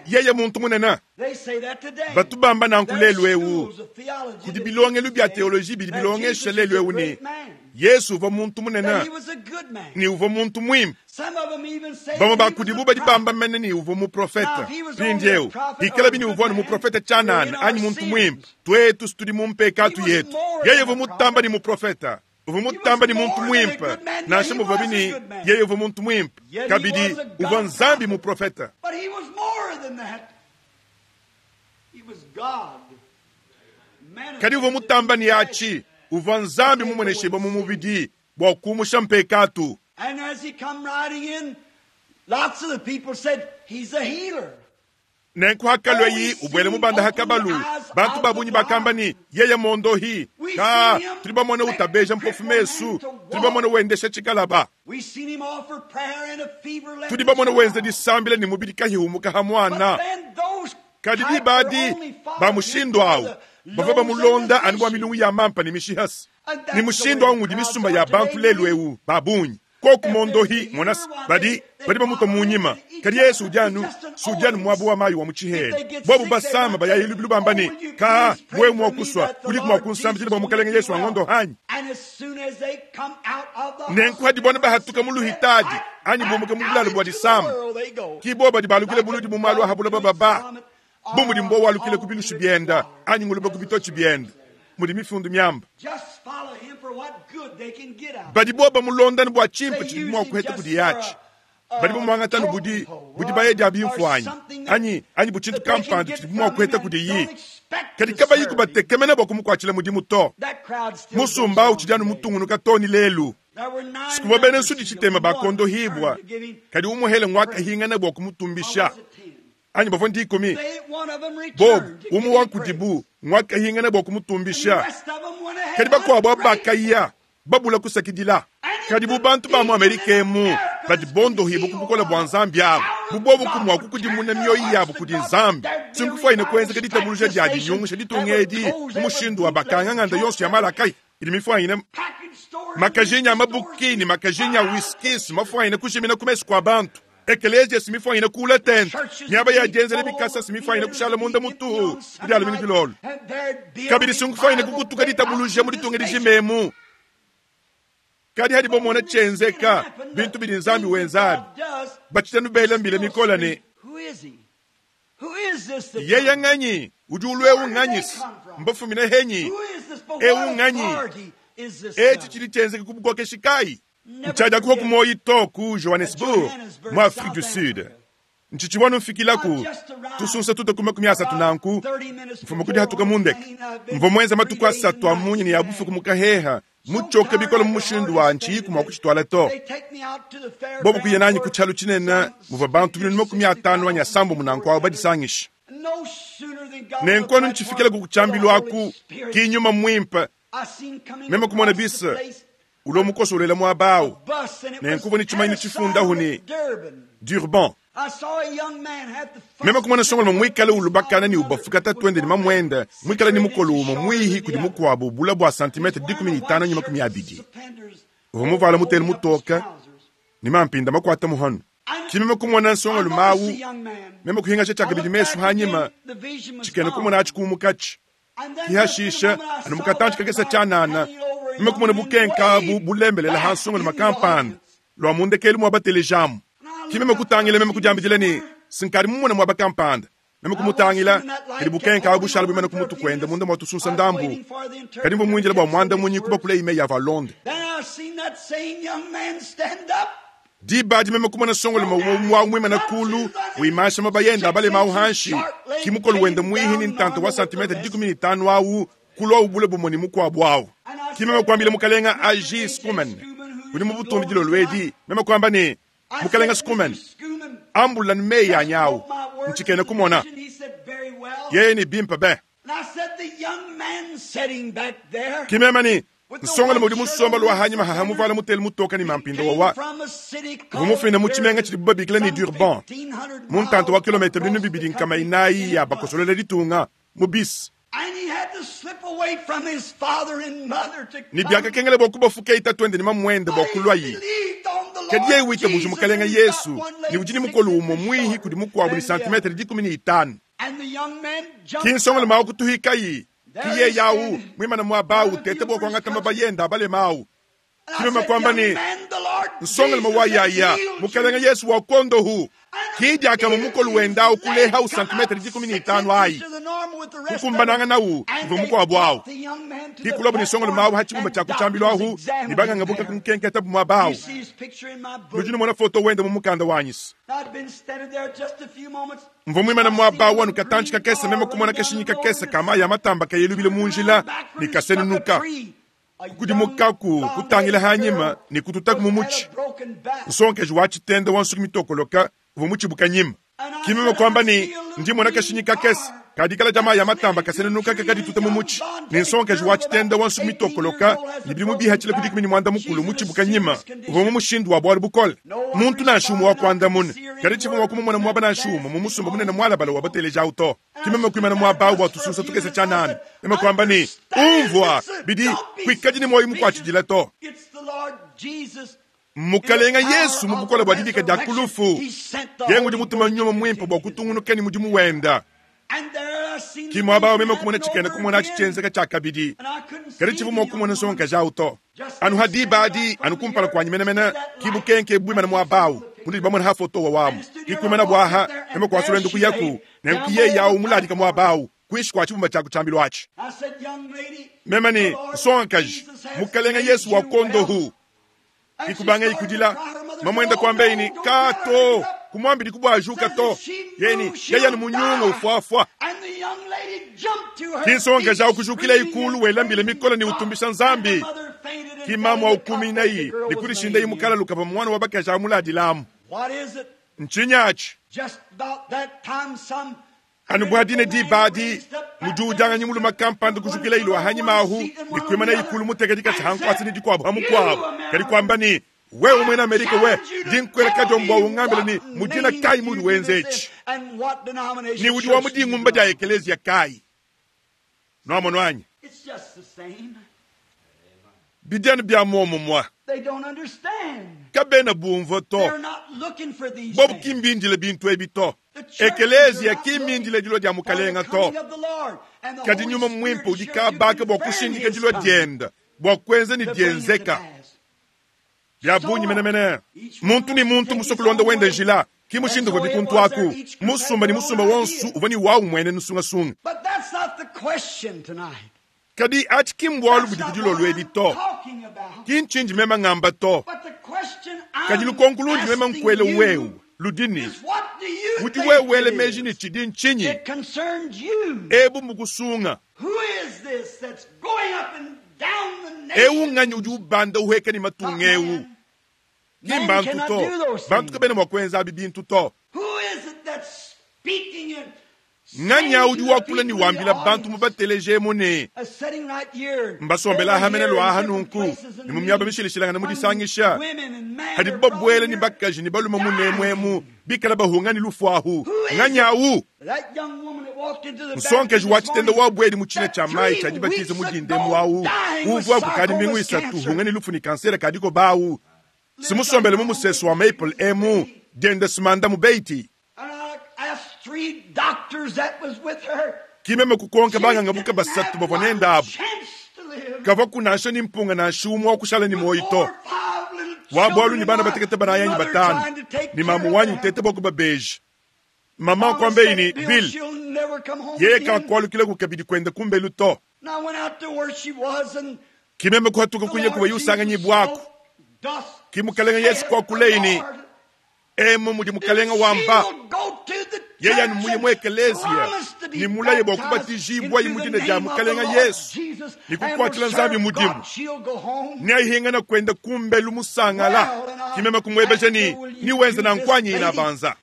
yeye muntu munena batu bamba nankulelu ewu kudi bilongelu bya teoloji bidi bilonge shelelu ewu ni Yesu uva muntu munena ni uva muntu mwimba bama bakudibu badi bamba mene ni uva mu profeta pindieu ikela bini uva ni mu profeta chanana anyi muntu mwimba twetu studi mumpekatu yetu yeye uva mutamba ni mu profeta uva mutamba ni muntu mwimpa na shemu uva bini yeye uva muntu mwimpa kabidi uva nzambi mu profeta kadi uva mutamba ni achi uva nzambi mumwenesheba mu mubidi bwa kumusha mpekatu. And as he come riding in, lots of the people said he's a healer. Nenku hakalwe yi ubwele mubanda hakabalu bantu babunyi bakamba ni yeye mondo hi ka tuliba mwana utabeja mpofu mesu tuliba mwana wendesha chikalaba tuliba mwana wenze disambile ni mubidi kahihumuka hamwana kadidi badi bamushindwa au bava bamulonda anibwa milungu ya mampa ni mishihasi ni mushindo wa ngudi misumba ya bantu lelu ewu babunyi koku mondo hi monas badi bamuto munyima kadi Yesu sujanu mwabu wa mayu wa muchihele bobu basama baya ilubilu bambani ka mwe mwakuswa kuliku mwakunsamba jili bamukalenge Yesu wangondo hanyi nenku hadi bwana bahatuka mulu hitaji anyi bumuke mululalu bwa disama kiboba di balukile bulu di mumalu wa habula baba bumu di mbo walukile kubilu shibienda anyi nguluba kubito chibienda mudi mifundu myamba badi boba mulonda nbwa chimpa chidi mwa kuhete kudi yachi badi boba mwanga tanu budi baye jabi mfuanyi anyi buchintu kampandu chidi mwa kuhete kudi yi kadi kaba yiku batekemene boku mkwa chile mudi muto musumba uchidanu mutungu nukatoni lelu sikuwa bene sudi chitema bakondo hibwa kadi umuhele mwaka hingane boku mutumbisha anyi bafondi ikomi bob umu wankudibu mwaka hingane boku mutumbisha kadi bakwa baka iya babula kusakidila kadi bubantu ba mu Amerika emu badi bondo hibu kubukola bwa Nzambi yabo bubobu kumwa kukudimuna myoyi yabo kudi Nzambi sinkufa ine kwenza kadi tabuluje jadi nyungu shadi tungedi umushindu abakanga nganda yonse yamalakai ilimifa ine makajinya mabukini makajinya whiskis mafa ine kushimina kumesu kwa bantu ekeleje simifa ine kula tent nyaba ya jenze le bikasa simifa ine kushala munda mutu idalo mini kilolo kabiri sinkufa ine kukutuka ditabuluje muri tungedi jimemu kadi hadi bomona chenzeka bintu bidi Nzambi wenzabi bachitanu bele mbile mikola ni yeye nganyi ujulu ewu nganyisi mbofu mine henyi ewu nganyi echi chili chenzeka kubukoke shikai mchaja kuho kumoyi toku Johannesburg mu Afrique du Sud nchichiwanu mfikila ku tusunsa tuto kumiasa tunanku mfumo kudi hatuka mundek mvomwenza matuku asatu amunyi ni yabufu kumukaheha muchoke bikola mumushindu wa nchi kuma kuchitwala to bobu kuyenanyi kuchalu chinena muva bantu binu makumyatano wanya sambo munanku wa badisangish nenkono nchifikila kukuchambilu aku kinyuma mwimpa mema kumona bisa ulo mukoso ulela mwabao nenkubo ni chumaini chifunda huni Durban mema kumona songo mwikala ulubakana ni ubafukata twende ni mamwenda mwikala ni mukolo mwihi kudi mukwabu bula bwa santimetre 15 nyuma kumyabidi umuvala mutele mutoka ni mampinda makwata muhano kimema kumona songo lumawu mema kuhinga chaka bidimesu hanyima chikene kumona achikumukachi kihashisha anumukatanchi kagesa chanana mema kumona bukenka bulembele la hansongo le makampani lo munde kelu mwa batelejamu kimema kutangile mema kujambidile ni sinkari mumuna mwa bakampanda mema kumutangila kadi bukenka abushala bimena kumutu kwenda munde mwa tusunsa ndambu kadi mbo mwinjila bwa mwanda munyi kuba kule ime ya valonde di badi mema kumana songo le mwa mwimena kulu uimasha mabayenda abale mauhanshi kimukolu wende mwihi ni ntanto wa santimetre 15 wawu kulwa ubule bomoni mukwa bwawo kimema kwambile mukalenga aji skumen kuni mubutumbi dilo lwedi mema kwamba ni mukalenga skumen ambula ni meya nyao nchikene kumona yeye ni bimpa be kimema ni nsonga le mudi musomba lwa hanyima hahamu vala mutel mutoka ni mampindo wa umufina muchimenga chili babikla ni Durban muntanto wa kilometre binu bibidin kama inai ya bakosolele ditunga mubis ni biaka kengele bokuba fukeita twende ni mamwende bokulwa yi kadiye wite buju mukalenga Yesu ni ujini mukolo umo mwihi kudi mukwa buli santimetri di 15 kinsongole mawu kutuhika yi kiye yawu mwimana mwabawu tete boko ngata mabayenda bale mawu kimema kwamba ni nsongole mawaya mukalenga Yesu wa kondo hu kidi akama mukolo wenda ukule hau santimetri di 15 ayi kukumbananga nawu mvu mukwa bwawu kikulobu ni songole mawu hachimumba cha kuchambilo ahu nibanga ngabuka kumkenketa mwabawu lujini mwana foto wenda mumukanda wanyisi mvu mwimana mwabawu wanu katanchika kese mema kumwana kashinyika kese kama ya matamba kayelubile munjila ni kaseni nuka kudi mukaku kutangila hanyima ni kututaku mumuchi nsonke juwachi tende wansu kimitokoloka vumuchi bukanyima kimema kwamba ni ndi mwana kashinyika kese kadikala jamaa ya matamba kasene nuka kakadi tuta mumuchi ni nsonke juwachi tende wansu kimitokoloka nibirimu bihachile kudi kumini mwanda mukulu muchi bukanyima vumu mushindu wa bwari bukole muntu na nshumu wa kwanda mune kadi chifu wakumu mwana mwaba na nshumu mumusumba mune na mwala bala wabatele jauto kimema kuimana mwaba wa tususa tukese chanani ema kwamba ni umvwa bidi kwikaji ni moyi mukwachi jileto mukalenga Yesu mubukole bwadidika jakulufu yengu di mutuma nyoma mwimpa bwa kutungunukeni mujimu wenda kimo abawo mema kumona chikenda kumona chichenze kachaka bidi kari chivumo kumona sonka jauto anu hadiba adi anu kumpala kwa nyimenemena kibukenke bwima na mwabawo mundi bamona hafoto wa wamu kikumena bwaha mema kwa surendu kuyaku na mkiye yao muladika mwabawo kuishi kwa chivumba chaku chambilo wachi mema ni sonka mukalenga Yesu wa kondo hu kikubanga ikudila mamwenda kwambe ini kato kumwambi dikubwa ajuka to yeni yaya ni munyunga ufuafua kinsonga jao kujukila ikulu welambile mikola ni utumbisha nzambi kimamu wa ukumi na hii ni kurishinda hii mukala lukapa mwana wabaki ya jamula adilamu nchinyachi anubwadine di badi mujujanga nyimulu makampanda kujukila ilu ahanyi mahu ni kuimana ikulu mutegadika chahankwasi ni dikwabu hamu kwabu kari kwamba ni wewe mwena Amerika we dinkwele kajombo ungambele ni mujina kai mudu wenzechi ni ujuwa mudi ngumba ja ekelezia kai no amonwanyi bidiani bia momo mwa kabena bumvo to bobu kimbindile bintu ebito ekelezia kimbindile jilo dia mukalenga to kadi nyuma mwimpo udika baka bwa kushindika jilo dienda bwa kwenze ni dienzeka ya bunyi menemene muntu ni muntu musokulonda wende jila kimushindu kwa bikuntu waku musumba ni musumba wonsu uvani wawu mwene nusunga sunga kadi ati kimbwalu budikujilo lwedi to kinchinji mema ngamba to kadi lukonkulundi mema mkwele uwewu ludini uti wewele meji ni chidi nchinyi ebu mukusunga ewu ngani uju banda uheke ni matungewu kimbantu to bantu kabene mwakwenza abibintu to nganya uju wakula ni wambila bantu mubateleje mune mbasombela hamene lwa hanunku ni mumyaba mishilishilanga na mudisangisha hadi babwele ni bakaji ni baluma mune mwemu bikala bahunga ni lufuahu nganya u nsonke juwachi tende wabwedi muchine cha mai chajibatize mujinde mwawu uvu waku kadi mbingu isatu hunga ni lufu ni kansera kadiko bawu simusombele mumusesu wa maple emu dende simanda mubeiti kimeme kukonka banga ngabuka basatu bavonenda abu kava kunasho ni mpunga na shumu wa kushala ni moito wabwalu ni bana batekete banayanyi batanu ni mamu wanyu tete boku babeji mama kwambe ini Bill yeye kakwalu kile kukabidi kwenda kumbelu to kimeme kuhatuka kuye kuwa yusanga nyibwaku kimukalenga Yesu kwa kuleini emu mudi mukalenga wamba yeye ni muye mwekelezia ni mulaye bwa kubatijibwa imudine ja mukalenga Yesu ni kukwatila nzambi mudimu ni ayihinga na kwenda kumbelu musangala kimeme kumwebeje ni wenza na nkwanyi inabanza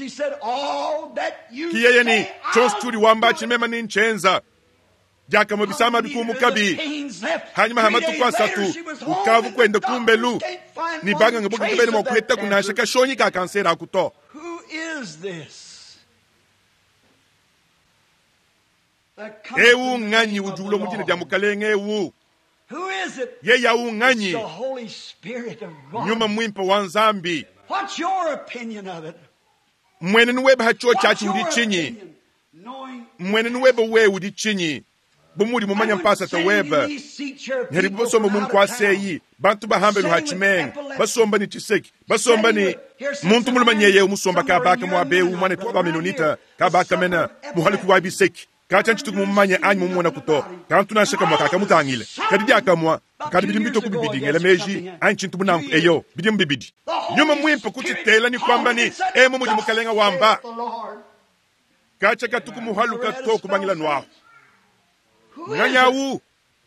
kiyeye ni chonsturi wamba chimema ni nchenza jaka mabisama bikumukabi hanyuma hamatu kwa satu ukavu kwenda kumbelu ni banga ngabuka kabene mwakuheta kunashaka shonyi ka kansera akuto ewu nganyi ujulo mujine ja mukalenge ewu Who is it? ye ya It's ung'anyi the Holy Spirit of God. nyuma mwimpa wa nzambi What's your opinion of it? mwene niweba hacho What's chachi your udi chinyi opinion? Knowing mwene niweba we udi chinyi bumuri mumanya mpasa ta weba nyari basomba munku aseyi bantu bahambe luhachimeng basomba ni chiseki basomba ni muntu mulumanyeye umusomba kabaka mwabe umane twaba milonita kabaka mena muhali kuwa biseki kachanchi tukumumanya anyi mumona kuto kantu nashaka mwaka mutangile kadidi akamwa kadibidi mbito kubibidi ngele meji anyi chintu munanku eyo bidi mbibidi nyuma mwimpa kuchitela ni kwamba ni muji mukalenga wamba kacha katukumuhaluka to kubangila nwaho nganyawu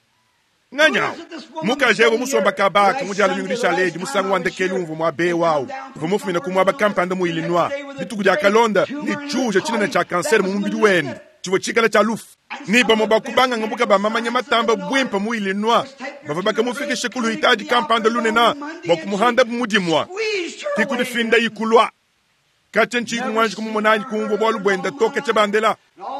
mukajewo musomba kabaka mujala nyungisha leji musangu wandekeli umvu mwabe wawu vumufumina kumwaba kampanda muilinwa bitugu ja kalonda ni chuje chinene cha kanseri mumbidi wenu chivo chikala cha lufu niba moba kubanga ngambuka ba mamanya matamba bwimpa muilinwa bava baka mufikishe kulu hitaji kampanda lunena bakumuhanda bumudimwa tikudifinda ikulwa kachenchi kumwanji kumumonanyi kumvo bwalu bwenda toke chebandela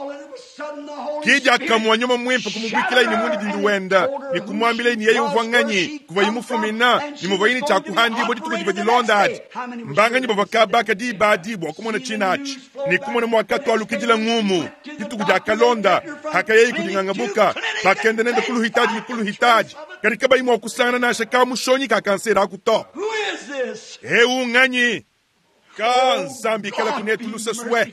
kija kamwa nyuma mwimpa kumubwikila ini mundi dindu wenda ni kumwambila ini yeye uvang'anyi kuva imufumina ni muvaini cha kuhandi bodi tukujiva jilonda ati mbanga nyiba vakabaka di badi bwa kumona chinachi ni kumona mwakatu alukijila ngumu titukuja kalonda haka yeye kujingangabuka bakende nende kulu hitaji ni kulu hitaji karikaba imu wakusana na shaka mushonyi kakansera akuto ung'anyi ka nzambi kala kunetulusa suwe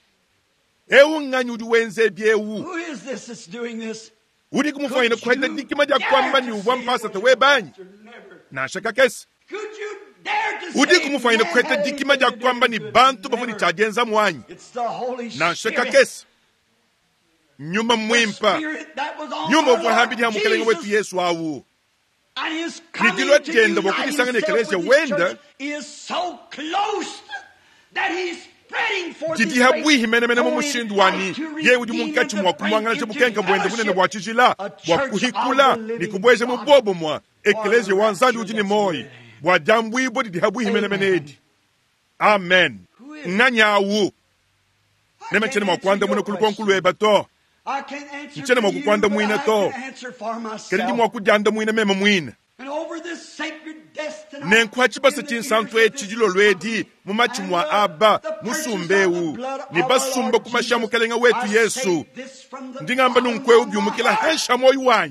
ung'anyi udiwenze biewu Who is this that's doing this? udi kumufanya kwenda dikima ja kwamba ni uwampasa te webanyi na shaka kesi Could you dare to udi say kumufanya kwenda dikima ja kwamba ni bantu bafuni chagenza mwanyi it's the Holy na shaka Spirit. kesi nyuma mwimpa Spirit that was on nyuma our uvahambi ya Lord mukelenga wetu Jesus. Yesu awu And his coming Nigilwa to tenda unite wakudisanga himself nekelezia with his wenda. church is so close that he's spreading forth his titi habwi grace, himene mu going mushindu wani out to ye udi redeem munkachi and mwa to kumwangana bring chebukenka into bwende bunene fellowship bwa chichila a bwa church kuhikula of the living ni kubweze God. mubobo mwa ekelezi For the wanzandi rapture ujini that's moyi ready. bwa jambu ibo didi habwi himene menedi amen Who is it? nganyawu nema chene mwa kwanda mune kulukwa nkulu ebato I can't answer Nchene for mwa you, kukwanda but mwine I to. can answer for kelidi mwa myself. kujanda mwine mema mwine And over this sacred destiny, nenkwa chibasa chinsantu echijilo lwedi mumachi mwa aba musumbewu ni basumba kumasha mukelenga wetu Yesu ndingamba nunkwe ubyumukila hesha moyo wanyi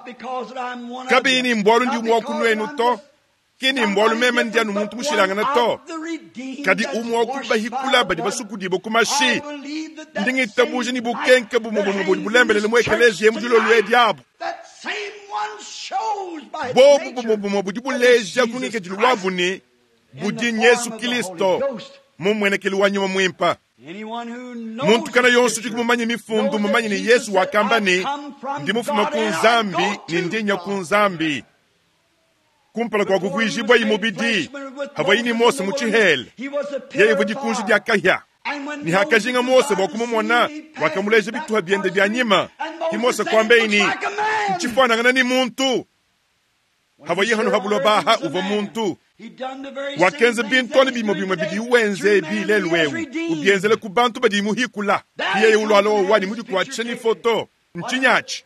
kabini mbolu ndi umwoku nwenu to kini mbolu mema ndi anu muntu mushilangana to kadi umwoku bahikula badi basukudibo kumashi ndingitabuje ni bukenke bumubumu bulembelele mwekelezi yemujilo lwedi abo bobu bumubumu budi buleja kunike jilwabuni budi Yesu Kristo mumwenekeli wanyuma mwimpa muntu kana yonsu chikumumanya mifundu mumanya ni Yesu wakambani ndi mufuma kunzambi ni ndinya kunzambi kumpala kwa kukwijibwa imubidi havaini Mose muchihele yeye vujikunji dia kahya ni hakajinga Mose wakumumona wakamuleja bituha byende bya nyima ki Mose kwambeini nchifanangana ni muntu havayi hanu habulo baha uva muntu wakenze bintoni bimo bimo bidi uwenze bilelwewu ubyenzele kubantu badi muhikula yeye ulwalo wani mudi kwacheni foto nchinyachi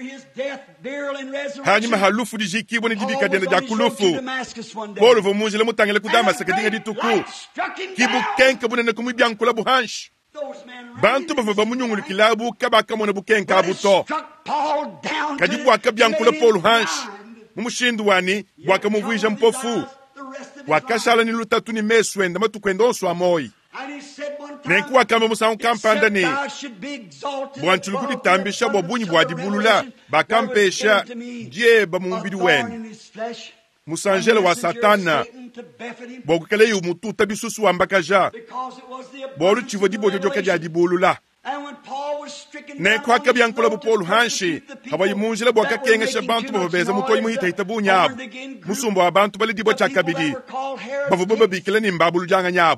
hanyuma halufu dijikibwa ni dibika denda ja kulufu Paul vo munjile mutangele kudama sekadinga dituku kibu kenka bunene kumibyankula buhanshi bantu bava bamunyungulu kilabu kabaka mona bukenka buto kadi bwaka byankula Paul hanshi mumushindu wani bwaka muvija mpofu wakashala ni lutatu ni meswenda matukwenda onso amoyi nenku wakamba musangu kampanda ni bwanchulu kuditambisha bwabunyi bwadibulula bakampesha je bamumbiri wenu musanjele wa satana bwakukele yu mututa bisusu wambakaja bolu chivo dibojojoka jadibulula nenku akabyankula bu Paul hanshi habayimunjile bwakakengesha bantu bababeza mutoyi muhitahita bunyabo musumba wa bantu bali dibo chakabidi bavu bababikile ni mbabulu janga nyabo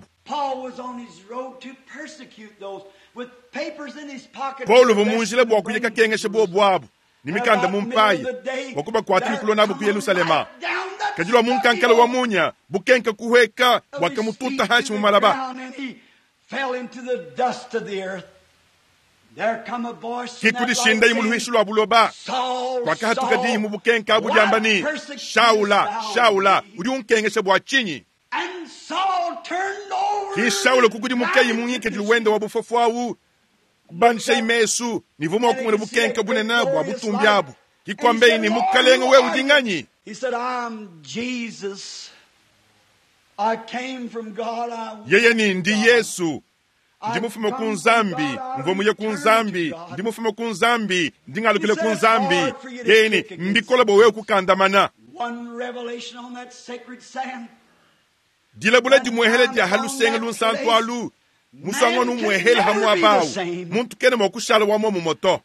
Paul bumunjile bwakuyeka kengesha bwabwabo nimikanda mumpayi wakuba kwatili kulona bu Yerusalema kajilwa munkankala wa munya bukenka kuheka wakamututa hashi mumalaba kikudishinda imuluhishi lwa buloba kwakahatuka di mubukenka budyambani Shaula Shaula uli unkengeshe bwa chinyi ki Shaula kukudi mukeyi munyike diluwende wa bufofu wawu kubanisha imesu nivuma wakumwene bukenka bunena bwa butumbyabu kikwambeyi ni mukalenga we udinganyi. He said, I'm Jesus. I came from God. Yeye ni ndi Yesu. Ndimufuma kunzambi, mvomuye kunzambi, ndimufuma kunzambi, ndingalukile kunzambi. Yeye ni mbikola bowe kukandamana. One revelation on that sacred sand. Dila bula di muehele dia halu senga lunsantu alu. Musangonu muehele hamu abau. Muntu kene mokushala wamo mumoto.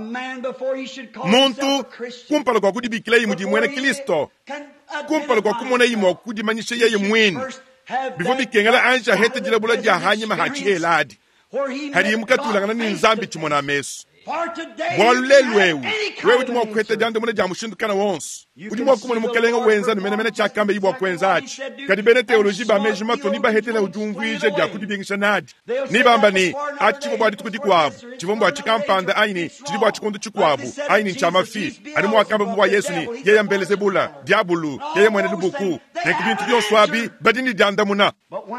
Muntu kumpala kwa kudibikila imu di mwene Kristo. Kumpala kwa kumona imu kudimanyisha yeye mwini. Bifo bikengela anja hete jila bula dia hanyi mahachi heladi. Hari imu katulangana ni nzambi chimona mesu. Walulelwewu wewe tumwa kwete jande mune jamushindu kana wonsu ujimwa kumune mukalenga wenza numene chakambe ibwa kwenzachi kadi bene teoloji ba mejima to niba hetela ujumvije dia kudibingisha nadi nibamba ni achiko bwadi tukudi kwabu chivombo achikampanda aini chidibwa chikundu chikwabu aini nchamafi ani mwakamba mbwa Yesu ni yeye mbeleze bula diabulu yeye mwene lubuku na kibintu byonswabi badini janda muna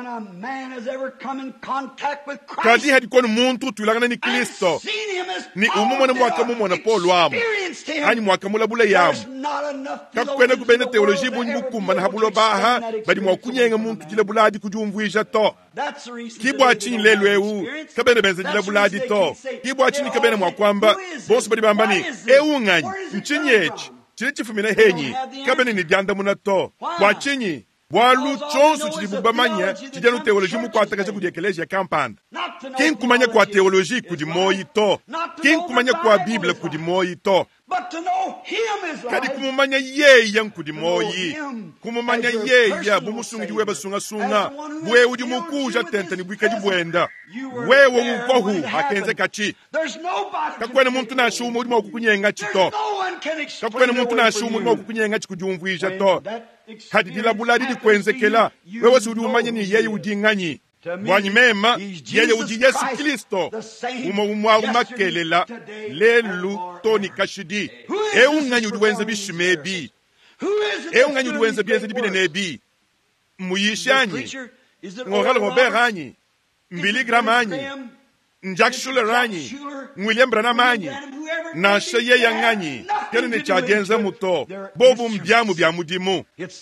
kadi hadi kono muntu tulangana ni Kristo ni umumona mwaka mumona Paulo wamu hani mwaka mulabula yamu kakwene kubene teoloji bunyi mukumba na habulo baha badi mwakunyenga muntu jile buladi kujumvuisha to kibwa chini lelwewu kabene benze jile buladi to kibwa chini kabene mwakwamba bonsu badi bambani eunganyi nchinyechi chile chifumine henyi kabene ni janda muna to kwa chinyi walu chonsu chilibubamanya chijanu teoloji mukwatakaje kudiekelezi ya kampanda kin kumanya kwa teoloji kudimoyi to kin kumanya kwa Biblia kudimoyi to kadi kumumanya yeya nkudimoyi kumumanya yeya bumusungi weba sunga bwe udi mukuja tentani bwikaji bwenda wewe ukohu hakenze kachi kakwene muntu na shumu udi mwakukunyenga chito kakwene muntu na shumu udi mwakukunyenga chikujumvuisha to hadi dilabuladi di kwenzekela wewe si udi umanye ni yeye udinganyi mwanyi mema yeye udi Yesu Kristo umakelela lelu toni kashidi eunganyi udiwenze bishimebi eunganyi udiwenze bienze dibine nebi muyishanyi ngoralo ngoberanyi mbiligramanyi njakshuleranyi William Branhamanyi na sheye yanganyi kene ne chagenza muto bobu mbyamu bya mudimu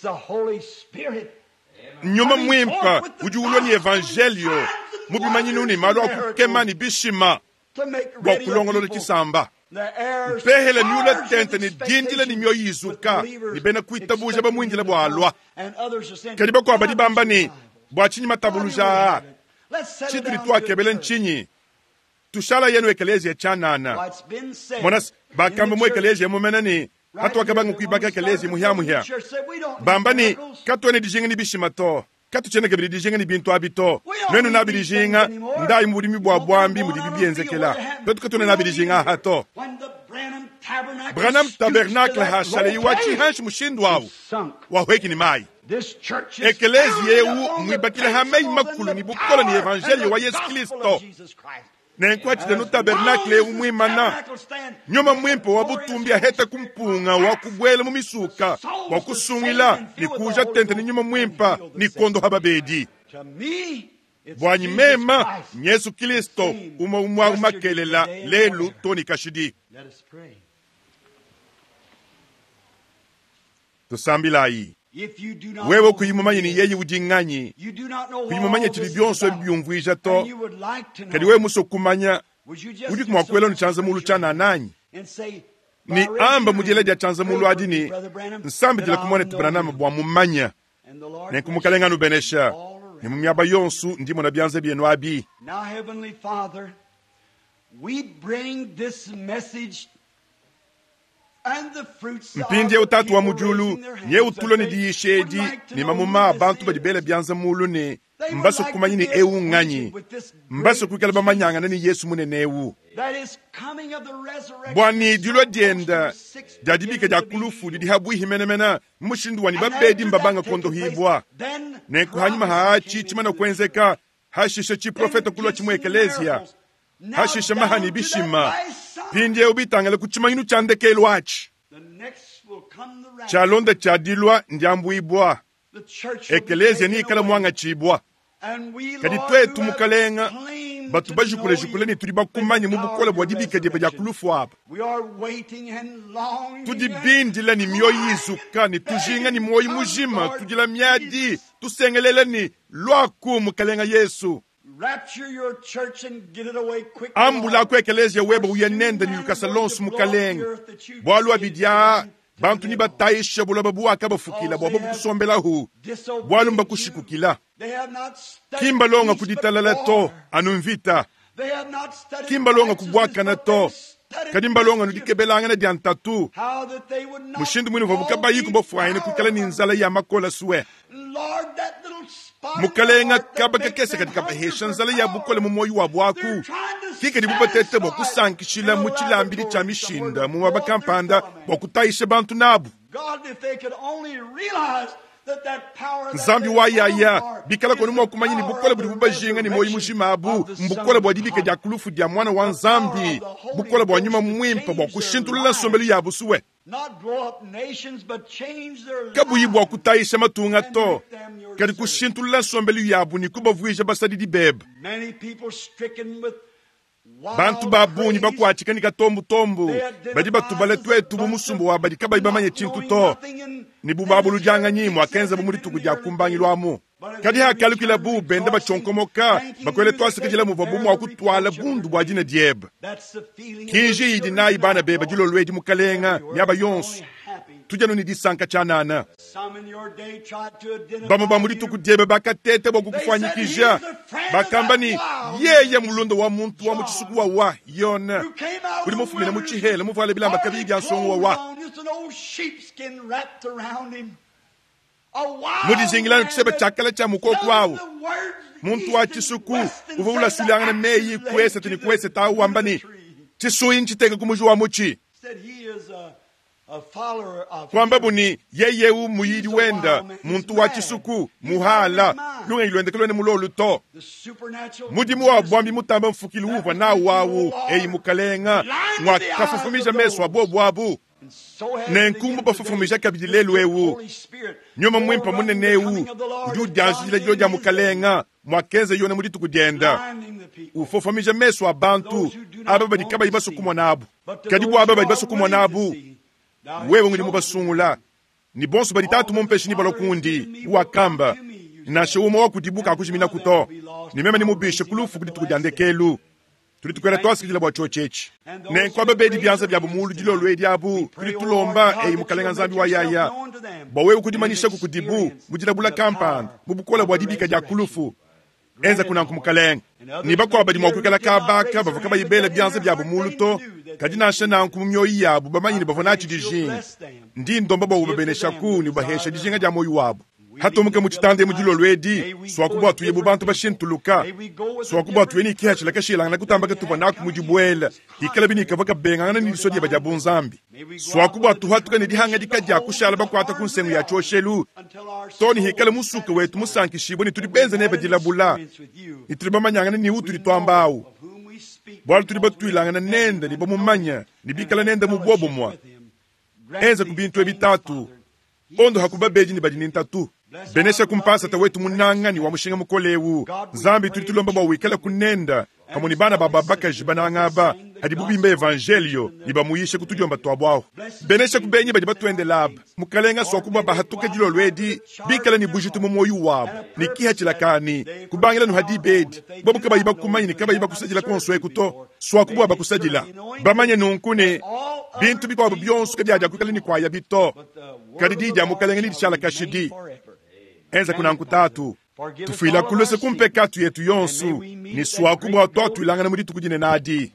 nyuma mwimpa ujuulwa ni evangelio mubimanyinu ni malo akukemani bishima bwa kulongolo kisamba pehele nyula tente ni dindile ni myoyi izuka ni bena kuitabuja ba mwinjile bwa alwa kadiba kwa badi bamba ni bwa chinyi matabuluja chituri tuwa kebele nchinyi tushala yenu ekelezi ya chanana monas bakamba mwe ekelezi ya mumenani hatu wakabangu kuibaka ekelezi muhia bamba ni katwene dijinga ni bishima to katu chene kebili dijinga ni bintu abito nwenu nabili jinga ndai mburimi bwa bwambi mudibibi enzekela petu katwene nabili jinga hato Branham Tabernacle hashale iwachi hanshi mushindu wawu wahweki ni mai ekelezi yewu mwibakile hamei makulu ni bukola ni evangelio wa Yesu Kristo nenkwati denu tabernacle umwimana nyoma mwimpo wabutumbia heta kumpunga wakubwele mumisuka wakusungila ni kuja tente ni nyoma mwimpa ni kondo hababedi bwanyi mema Yesu Kristo umakelela lelu toni kashidi. Tusambilayi wewe kuyimumanya ni yeye ujinganyi kuyimumanya chili byonso byumvuija to kadi wewe muso kumanya udi kumwakwelo ni chanza mulu chana nanyi ni amba mujele dia chanza mulu adini nsambi dila kumwane tibranama bwa mumanya ne kumukalenga nubenesha ni mumyaba yonsu ndimo na byanze byenu abi. Now Heavenly Father, we bring this message mpindi utatu wa mujulu nye utulo ni diishedi ni mamuma abantu badibele byanza mulu ni mbaso kumanyi ni ewu nganyi mbaso kukalaba manyanga ni Yesu munenewu bwani dilo dienda jadibika jakulufu dihabu himenemena mushindu wani babedi mbabanga kondo hibwa ne kuhanyima haachi chimana kwenzeka hashishe chi profeta kulwa chimwekelezia hashisha mahani bishima pindye ubitangele kuchimanyinu chandekelo achi chalonda chadilwa ndyambuibwa ekelezia ni ikala mwanga chibwa kadi twetu mukalenga batu bajukule tuli bakumanye mubukola bwa dibika dye bya kulufu apa tudibindila ni myoyo izuka ni tujinga ni moyo mujima tujila myadi tusengelela ni lwaku mukalenga Yesu ambula ku ekelezia weba uyenenda ni lukasalonsu mukalenga bwalu abidya bantu ni batayisha bula babuaka bafukila bwa bukusombela hu bwalu mbakushikukila kimbalonga kuditalala to anumvita kimbalonga kubwaka na to kadimbalonga nudikebelanga na diantatu mushindu mwini vavuka bayiku bofwaine kukala ni nzala ya makola suwe mukalenga kaba kakese katika bahesha nzala ya bukola mu moyo wa bwaku kike di bubatete bokusankishila mu chilambiri cha mishinda mu mabakampanda bokutayisha bantu nabu nzambi wa yaya bikala koni mwakumanyini bukola budi bubajinga ni moyi mushimabu mbukola bwa dibika dya kulufu dya mwana wa nzambi bukola bwa nyuma mwimpa bwa kushintulila sombeli yabu suwe kabuyi bwa kutayisha matunga to kadi kushintulila sombeli yabu ni kubavuisha basadi di beba bantu babunyi bakwachika ni katombu badi batubale twetu bumusumbu wa badi kaba ibamanye chintu to ni bubabulu janga nyimo akenza bumuri tukujya kumbangilwamo kadi hakali kila bu bende bachonkomoka bakwele twasikijela muvabumu wa kutwala bundu bwa jina dieb kinji idi na ibana beba jilo lweji mukalenga nyaba yonsu tujano ni disanka chanana bama bamuri tukujebe bakatete bokukufanyikija bakamba ni yeye mulundo wa muntu wa muchisuku wa yona kuri mufumina muchihela muvale bilamba kabigya nsongo wa mudi zingilana kuseba chakala cha mukoko wawo muntu wa chisuku uvula sulanga na meyi kwese tuni kwese ta wambani chisuyi nchiteka kumuju wa muchi kwamba buni yeye u muyidi wenda muntu wa chisuku muhala lunga ilwende kelwene mulolu to mudimu wa bwambi mutamba mfukili uva na wawu eyi mukalenga mwa kafufumisha meso wa bwabu nenkumbu bafufumisha kabidilelu ewu nyoma mwimpa munene ewu uju dyanjila jilo ja mukalenga mwakenze yone mudi tukujenda ufufumisha meso wa bantu ababa dikaba ibaso kumwa nabu kadibu ababa ibaso kumwa nabu wewe ngini mubasungula ni bonso baditatu mompeshi ni balokundi wakamba na shewuma wa kudibuka akushimina kuto ni mema ni mubishe kulufu kudi tukujandekelu tuli tukwela twasikijila bwa chochechi ne kwa babedi byanza bya bumulu dilo lwedi abu kudi tulomba eyi mukalenga nzambi wa yaya bwa wewe kudimanisha kukudibu mujilabula kampanda mubukola bwa dibika ja kulufu enza kuna nkumukalenga niba kwa badi mwakukala kabaka bavuka bayibele byanza bya bumulu to kadina shana nkumumyoyi yabu bamanyini bavonachi dijinga ndi ndomba bwa ubebenesha kuni bahesha dijinga ja moyo wabu hato muke muchitande mujilo lwedi swakubwa tuye bubantu bashintuluka swakubwa tuye ni kihachi lakashila na kutamba ketuba naku mujibwela ikala bini kavaka bengana ni sodi baja bonzambi swakubwa tuhatuka ni dihanga dikajja kushala bakwata kunsengu ya choshelu toni hikala musuka wetu musankishibo ni tulibenza nebe dilabula itribamanyanga ni utu litwambao bwala tulibatwilanga nenda ni bomumanya ni bikala nenda mubobo mwa enza kubintu ebitatu ondo hakubabeji ni badini ntatu benesha kumpasa tawetu munanga ni wamushinga mukolewu zambi tulitulomba bwa wikala kunenda kamuni bana bababaka jibana ngaba adibubimba evangelio ibamuyishe kutujomba twabwaho benesha kubenye baje batwende lab mukalenga swakuba bahatuke jilo lwedi bikala ni bujitu mu moyo wabo nikihachilakani kubangela no hadibed bobuka bayiba kumanyi nikaba yiba kusajila konswe kuto swakuba bakusajila bamanye nunkune bintu bikwa byonsu kabyaja kukala ni kwaya bito kadidija mukalenga ni chala kashidi enza kuna nkutatu tufila kulose kumpekatu yetu yonsu ni swakubwa twatu ilangana muri tukujine nadi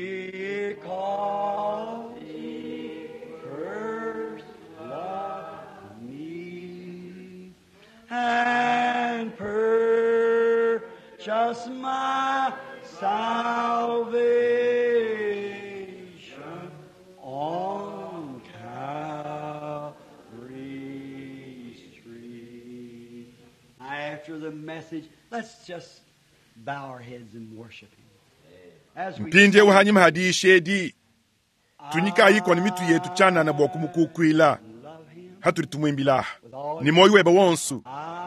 and purchase my salvation on Calvary's tree. After the message, let's just bow our heads and worship Him. mpinde uhanyima hadi ishedi tunyika yiko ni mitu yetu chana na bwa kumukukwila haturi tumwimbila ni moyo weba wonsu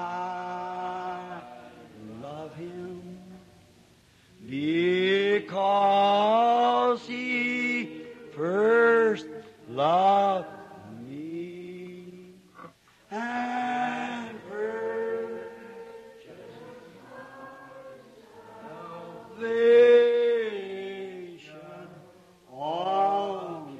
because he first loved me and purchased salvation on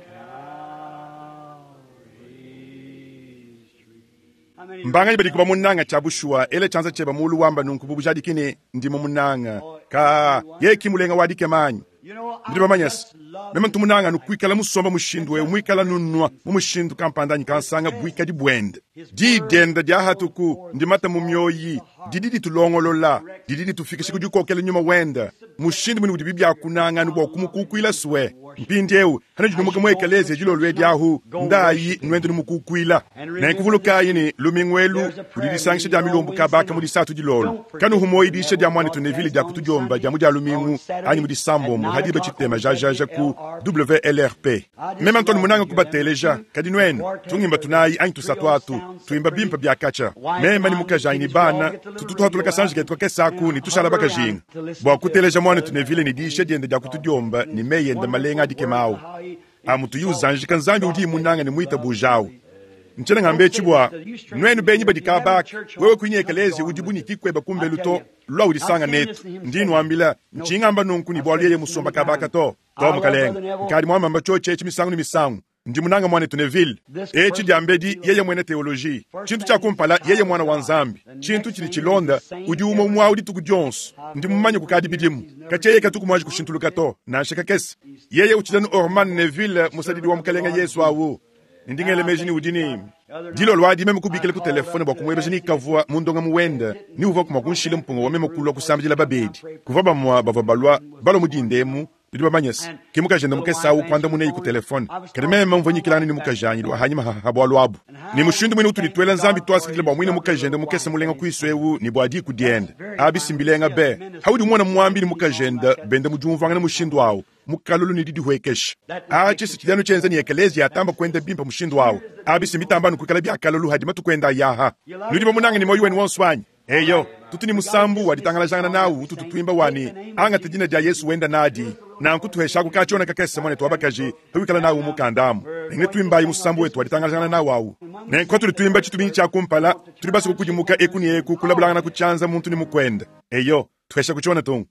Calvary's tree. mbanga ibedi kuba munanga chabushua ele chanza cheba mulu wamba nunkubu jadikine ndimo munanga ka yeki mulenga wadike manyi ndiba manyas mema ntumunanga nukwikala musomba mushindu we mwikala nunwa mumushindu kampandani kansanga bwika di bwende di denda dia hatuku ndimata mumyoyi dididi tulongolola dididi tufikishe kujukokela nyuma wenda mushindu muni kudibibya akunanga nubo kumukukwila suwe mpindeu hana junumuka mwekeleze jilo lwedi ahu ndayi nwende numukukwila na nkuvuluka yini lumingwelu kudidi sangshe dia milombu kabaka mudi satu jilolo kanu humoyi dishe dia mwani tunevili dia kutujomba dia mudi alumingu ani mudi sambomu hadiba chitema jajaja ku WLRP mema ntoni munanga kubateleja kadi nwenu tungimba tunayi ani tusatwatu tuimba bimpa byakacha mema ni mukaja ini bana tututu hatuleka sanji ketu kwa saku ni tushala baka jinga bwa kuteleja mwani tunevili ni dishe diende dia kutujomba ni meyende malenga dike mao amutu yuzanji kanzambi udi munanga ni muita bujao nchele ngambe chibwa nwenu benyi badikaba wewe kunyekeleze udibuni kikweba kumbe luto lwa udisanga netu ndinu ambila nchingamba nunku ni bwaliye musomba kabaka to mukalenga nkadi mwamba mbacho chechi misangu ni misangu ndi munanga mwane tuneville echi diambedi yeye mwene teoloji chintu cha kumpala yeye mwana wanzambi chintu chili chilonda udi umo mwa udi tukujonsu ndi mumanye kukadi bidimu kacheye katuku mwaji kushintuluka to na shaka kesi yeye uchidanu Orman Neville musadidi wa mukalenga Yesu awu ndingele mejini udini dilo lwadi meme kubikele ku telefone bwa kumwebe jini kavua mundonga muwenda ni uva kuma kunshile mpungo wa meme kulwa kusambijila babedi kuvaba mwa bavabalwa balo mudindemu ndiba manyas kimuka jenda mukesa u kwanda muneyi ku telefone kadime mvanyikilani ni mukajanyi wa hanyima habwalwabu ni mushindu mwini utulitwela nzambi twasikile bwa mwini mukajenda mukesa mulenga kuiswewu ni bwadi kudienda abi simbilenga be hawudi mwana mwambi ni mukajenda bende mujumvanga na mushindu wawo mukalulu ni didi huekesh achi sikidanu chenze ni ekelezi ya tamba kwenda bimpa mushindu wawo abi simitamba nukukala bya kalulu hadi matu kwenda yaha nudiba munanga ni moyo weni wonswanyi eyo tutini musambu waditangala jangana nawu tututwimba wani anga tejina dia Yesu wenda nadi na nkutuhesha kukachona kakese mone twabakaji twikala nawu mukandamu ne twimba musambu wetu waditangala jangana nawu ne kwa tulitwimba chitubini cha kumpala tulibasa kukujimuka ekuni eku kulabulanga na kuchanza muntu ni mukwenda eyo tuhesha kuchona tungu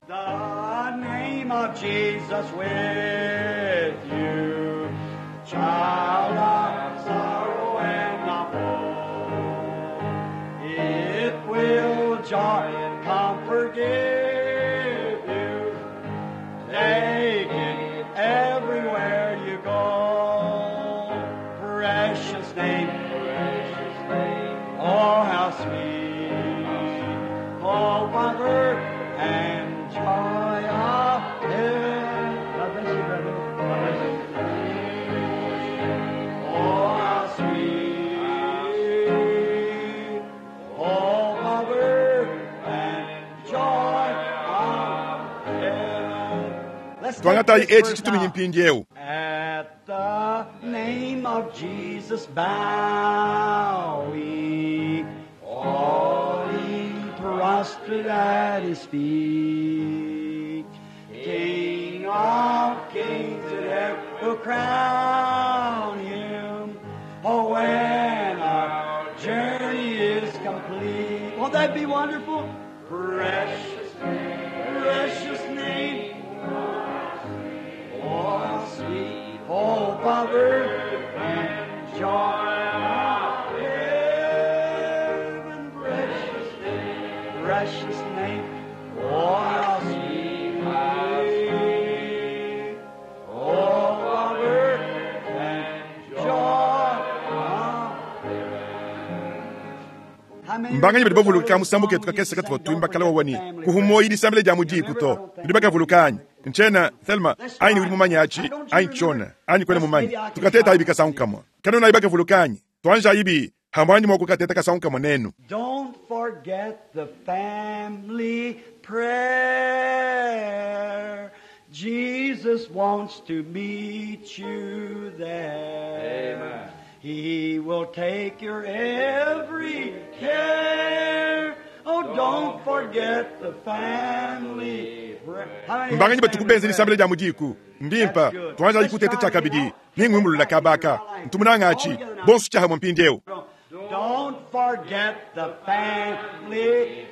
of Jesus with you, child of sorrow and of woe. It will joy and comfort give you. Take it everywhere you go. Precious name, oh how sweet, hope of earth and joy of heaven. God bless you, brother. Oh, how sweet, hope of earth and joy of heaven. Let's take this verse now. At the name of Jesus bow we, all ye prostrate at his feet. King of kings that ever crown him. Oh, when our journey is complete. Won't that be wonderful? Precious name. Oh, sweet hope of earth and joy of heaven. Precious name. Oh, how sweet name. Oh, of earth and joy of heaven. mbanga nyebe bavuluka musambuke tukakese katwa tuimba kala wani kuhumo idi samle jamu di kuto ndibaka vulukanya nchena Thelma aini uri mumanyachi aini chona aini kwene mumanyi tukateta ibi kasankama kanona ibaka vulukanya twanja ibi hambanyi moko kateta kasankama nenu. Don't forget the family prayer. Jesus Jesus wants to meet you there. Amen. He will take your every care. Oh, don't forget the family. mbanganyi batukubenzi lisambile lya mujiku mbimpa twanza ikutete chakabidi ningwimulula kabaka ntumunangachi bonsu chaha mpindeo. Don't forget the family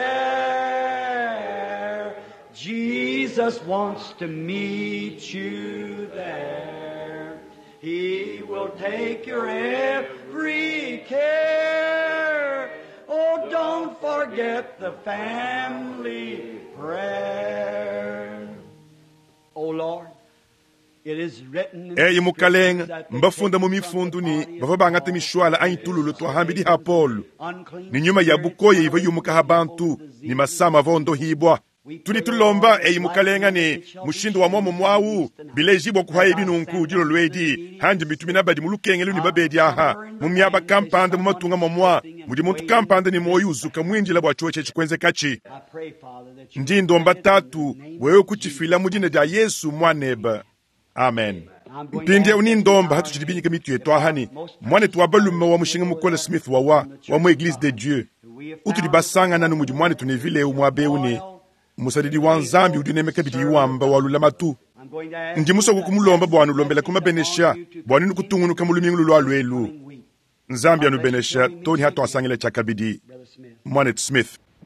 prayer. Jesus wants to meet you there. He will take your every care. Oh, don't forget the family prayer. Oh, Lord, it is written in Eye mukaleng that mbafunda mu mifundu ni bavabangate mishwala aintululu twahambidi ha Paul ni nyuma ya bukoye ivo yumuka habantu ni masama vondo hibwa tuli tulomba eye mukalenga ni mushindo wa momo mwawu bilejibwa kuhaye binunku jilo lwedi handi bitumi nabadi mulukengelu ni babedi aha mumyaba kampande mumatunga momwa mudi muntu kampande ni moyuzuka mwinjila bwa choche chikwenze kachi I pray, Father, that you ndi ndomba tatu wewe kuchifila mudine da Yesu mwaneba. Amen. Mpindi uni ndomba hatu chidibinyi kemitu yetu ahani mwane tuwabalume wa mushinga mukola Smith wa mu Eglise de Dieu utu dibasanga nanu mudi mwane tunevile umwabe uni musadidi wanzambi udinemeka bidi yuwamba walulama tu I'm going to ask ndi musa kukumulomba bwanu lombela kumabenesha bwanu nukutungunu mulumingulu lwalwelu nzambi anu benesha toni hatu asangile chakabidi Brother Smith. mwane Smith.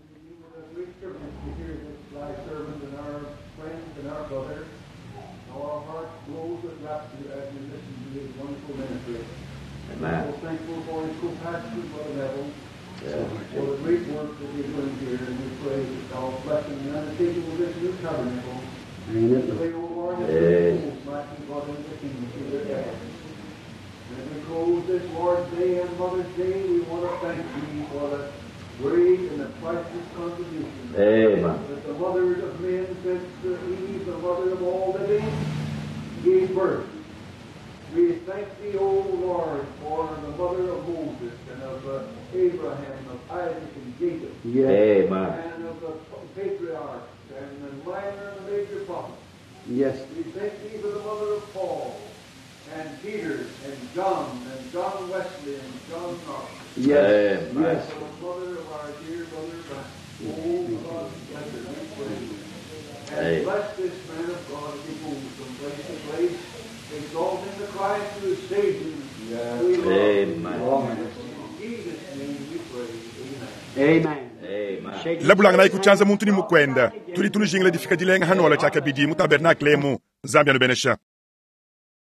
Amen. We're thankful for his compassion for the devil, for the great work that he's doing here, and we pray that God's blessing and undertaking of this new tabernacle, that they will Lord that the souls might be brought into the kingdom through their death. And as we close this Lord's Day and Mother's Day, we want to thank thee for the great and the priceless contribution Amen. that the mothers of men since Eve, the mother of all living, gave birth. We thank thee, O Lord, for the mother of Moses and of Abraham, of Isaac and Jacob, Amen. and of the patriarchs and the minor and the major prophets. Yes. We thank thee for the mother of Paul and Peter and John Wesley and John Knox. Yes. And for the mother of our dear brother Ryan. Oh God, bless her, we pray. And Amen. bless this man of God as he moves from place to place, exalting the Christ who is Savior. We love him. Amen. In Jesus' name we pray. Amen. Amen. labulanga nayi kuchanza muntu ni mukwenda tuli tunujingila difika dilenga hanola chakabidi mu tabernakle mu nzambi anu benesha.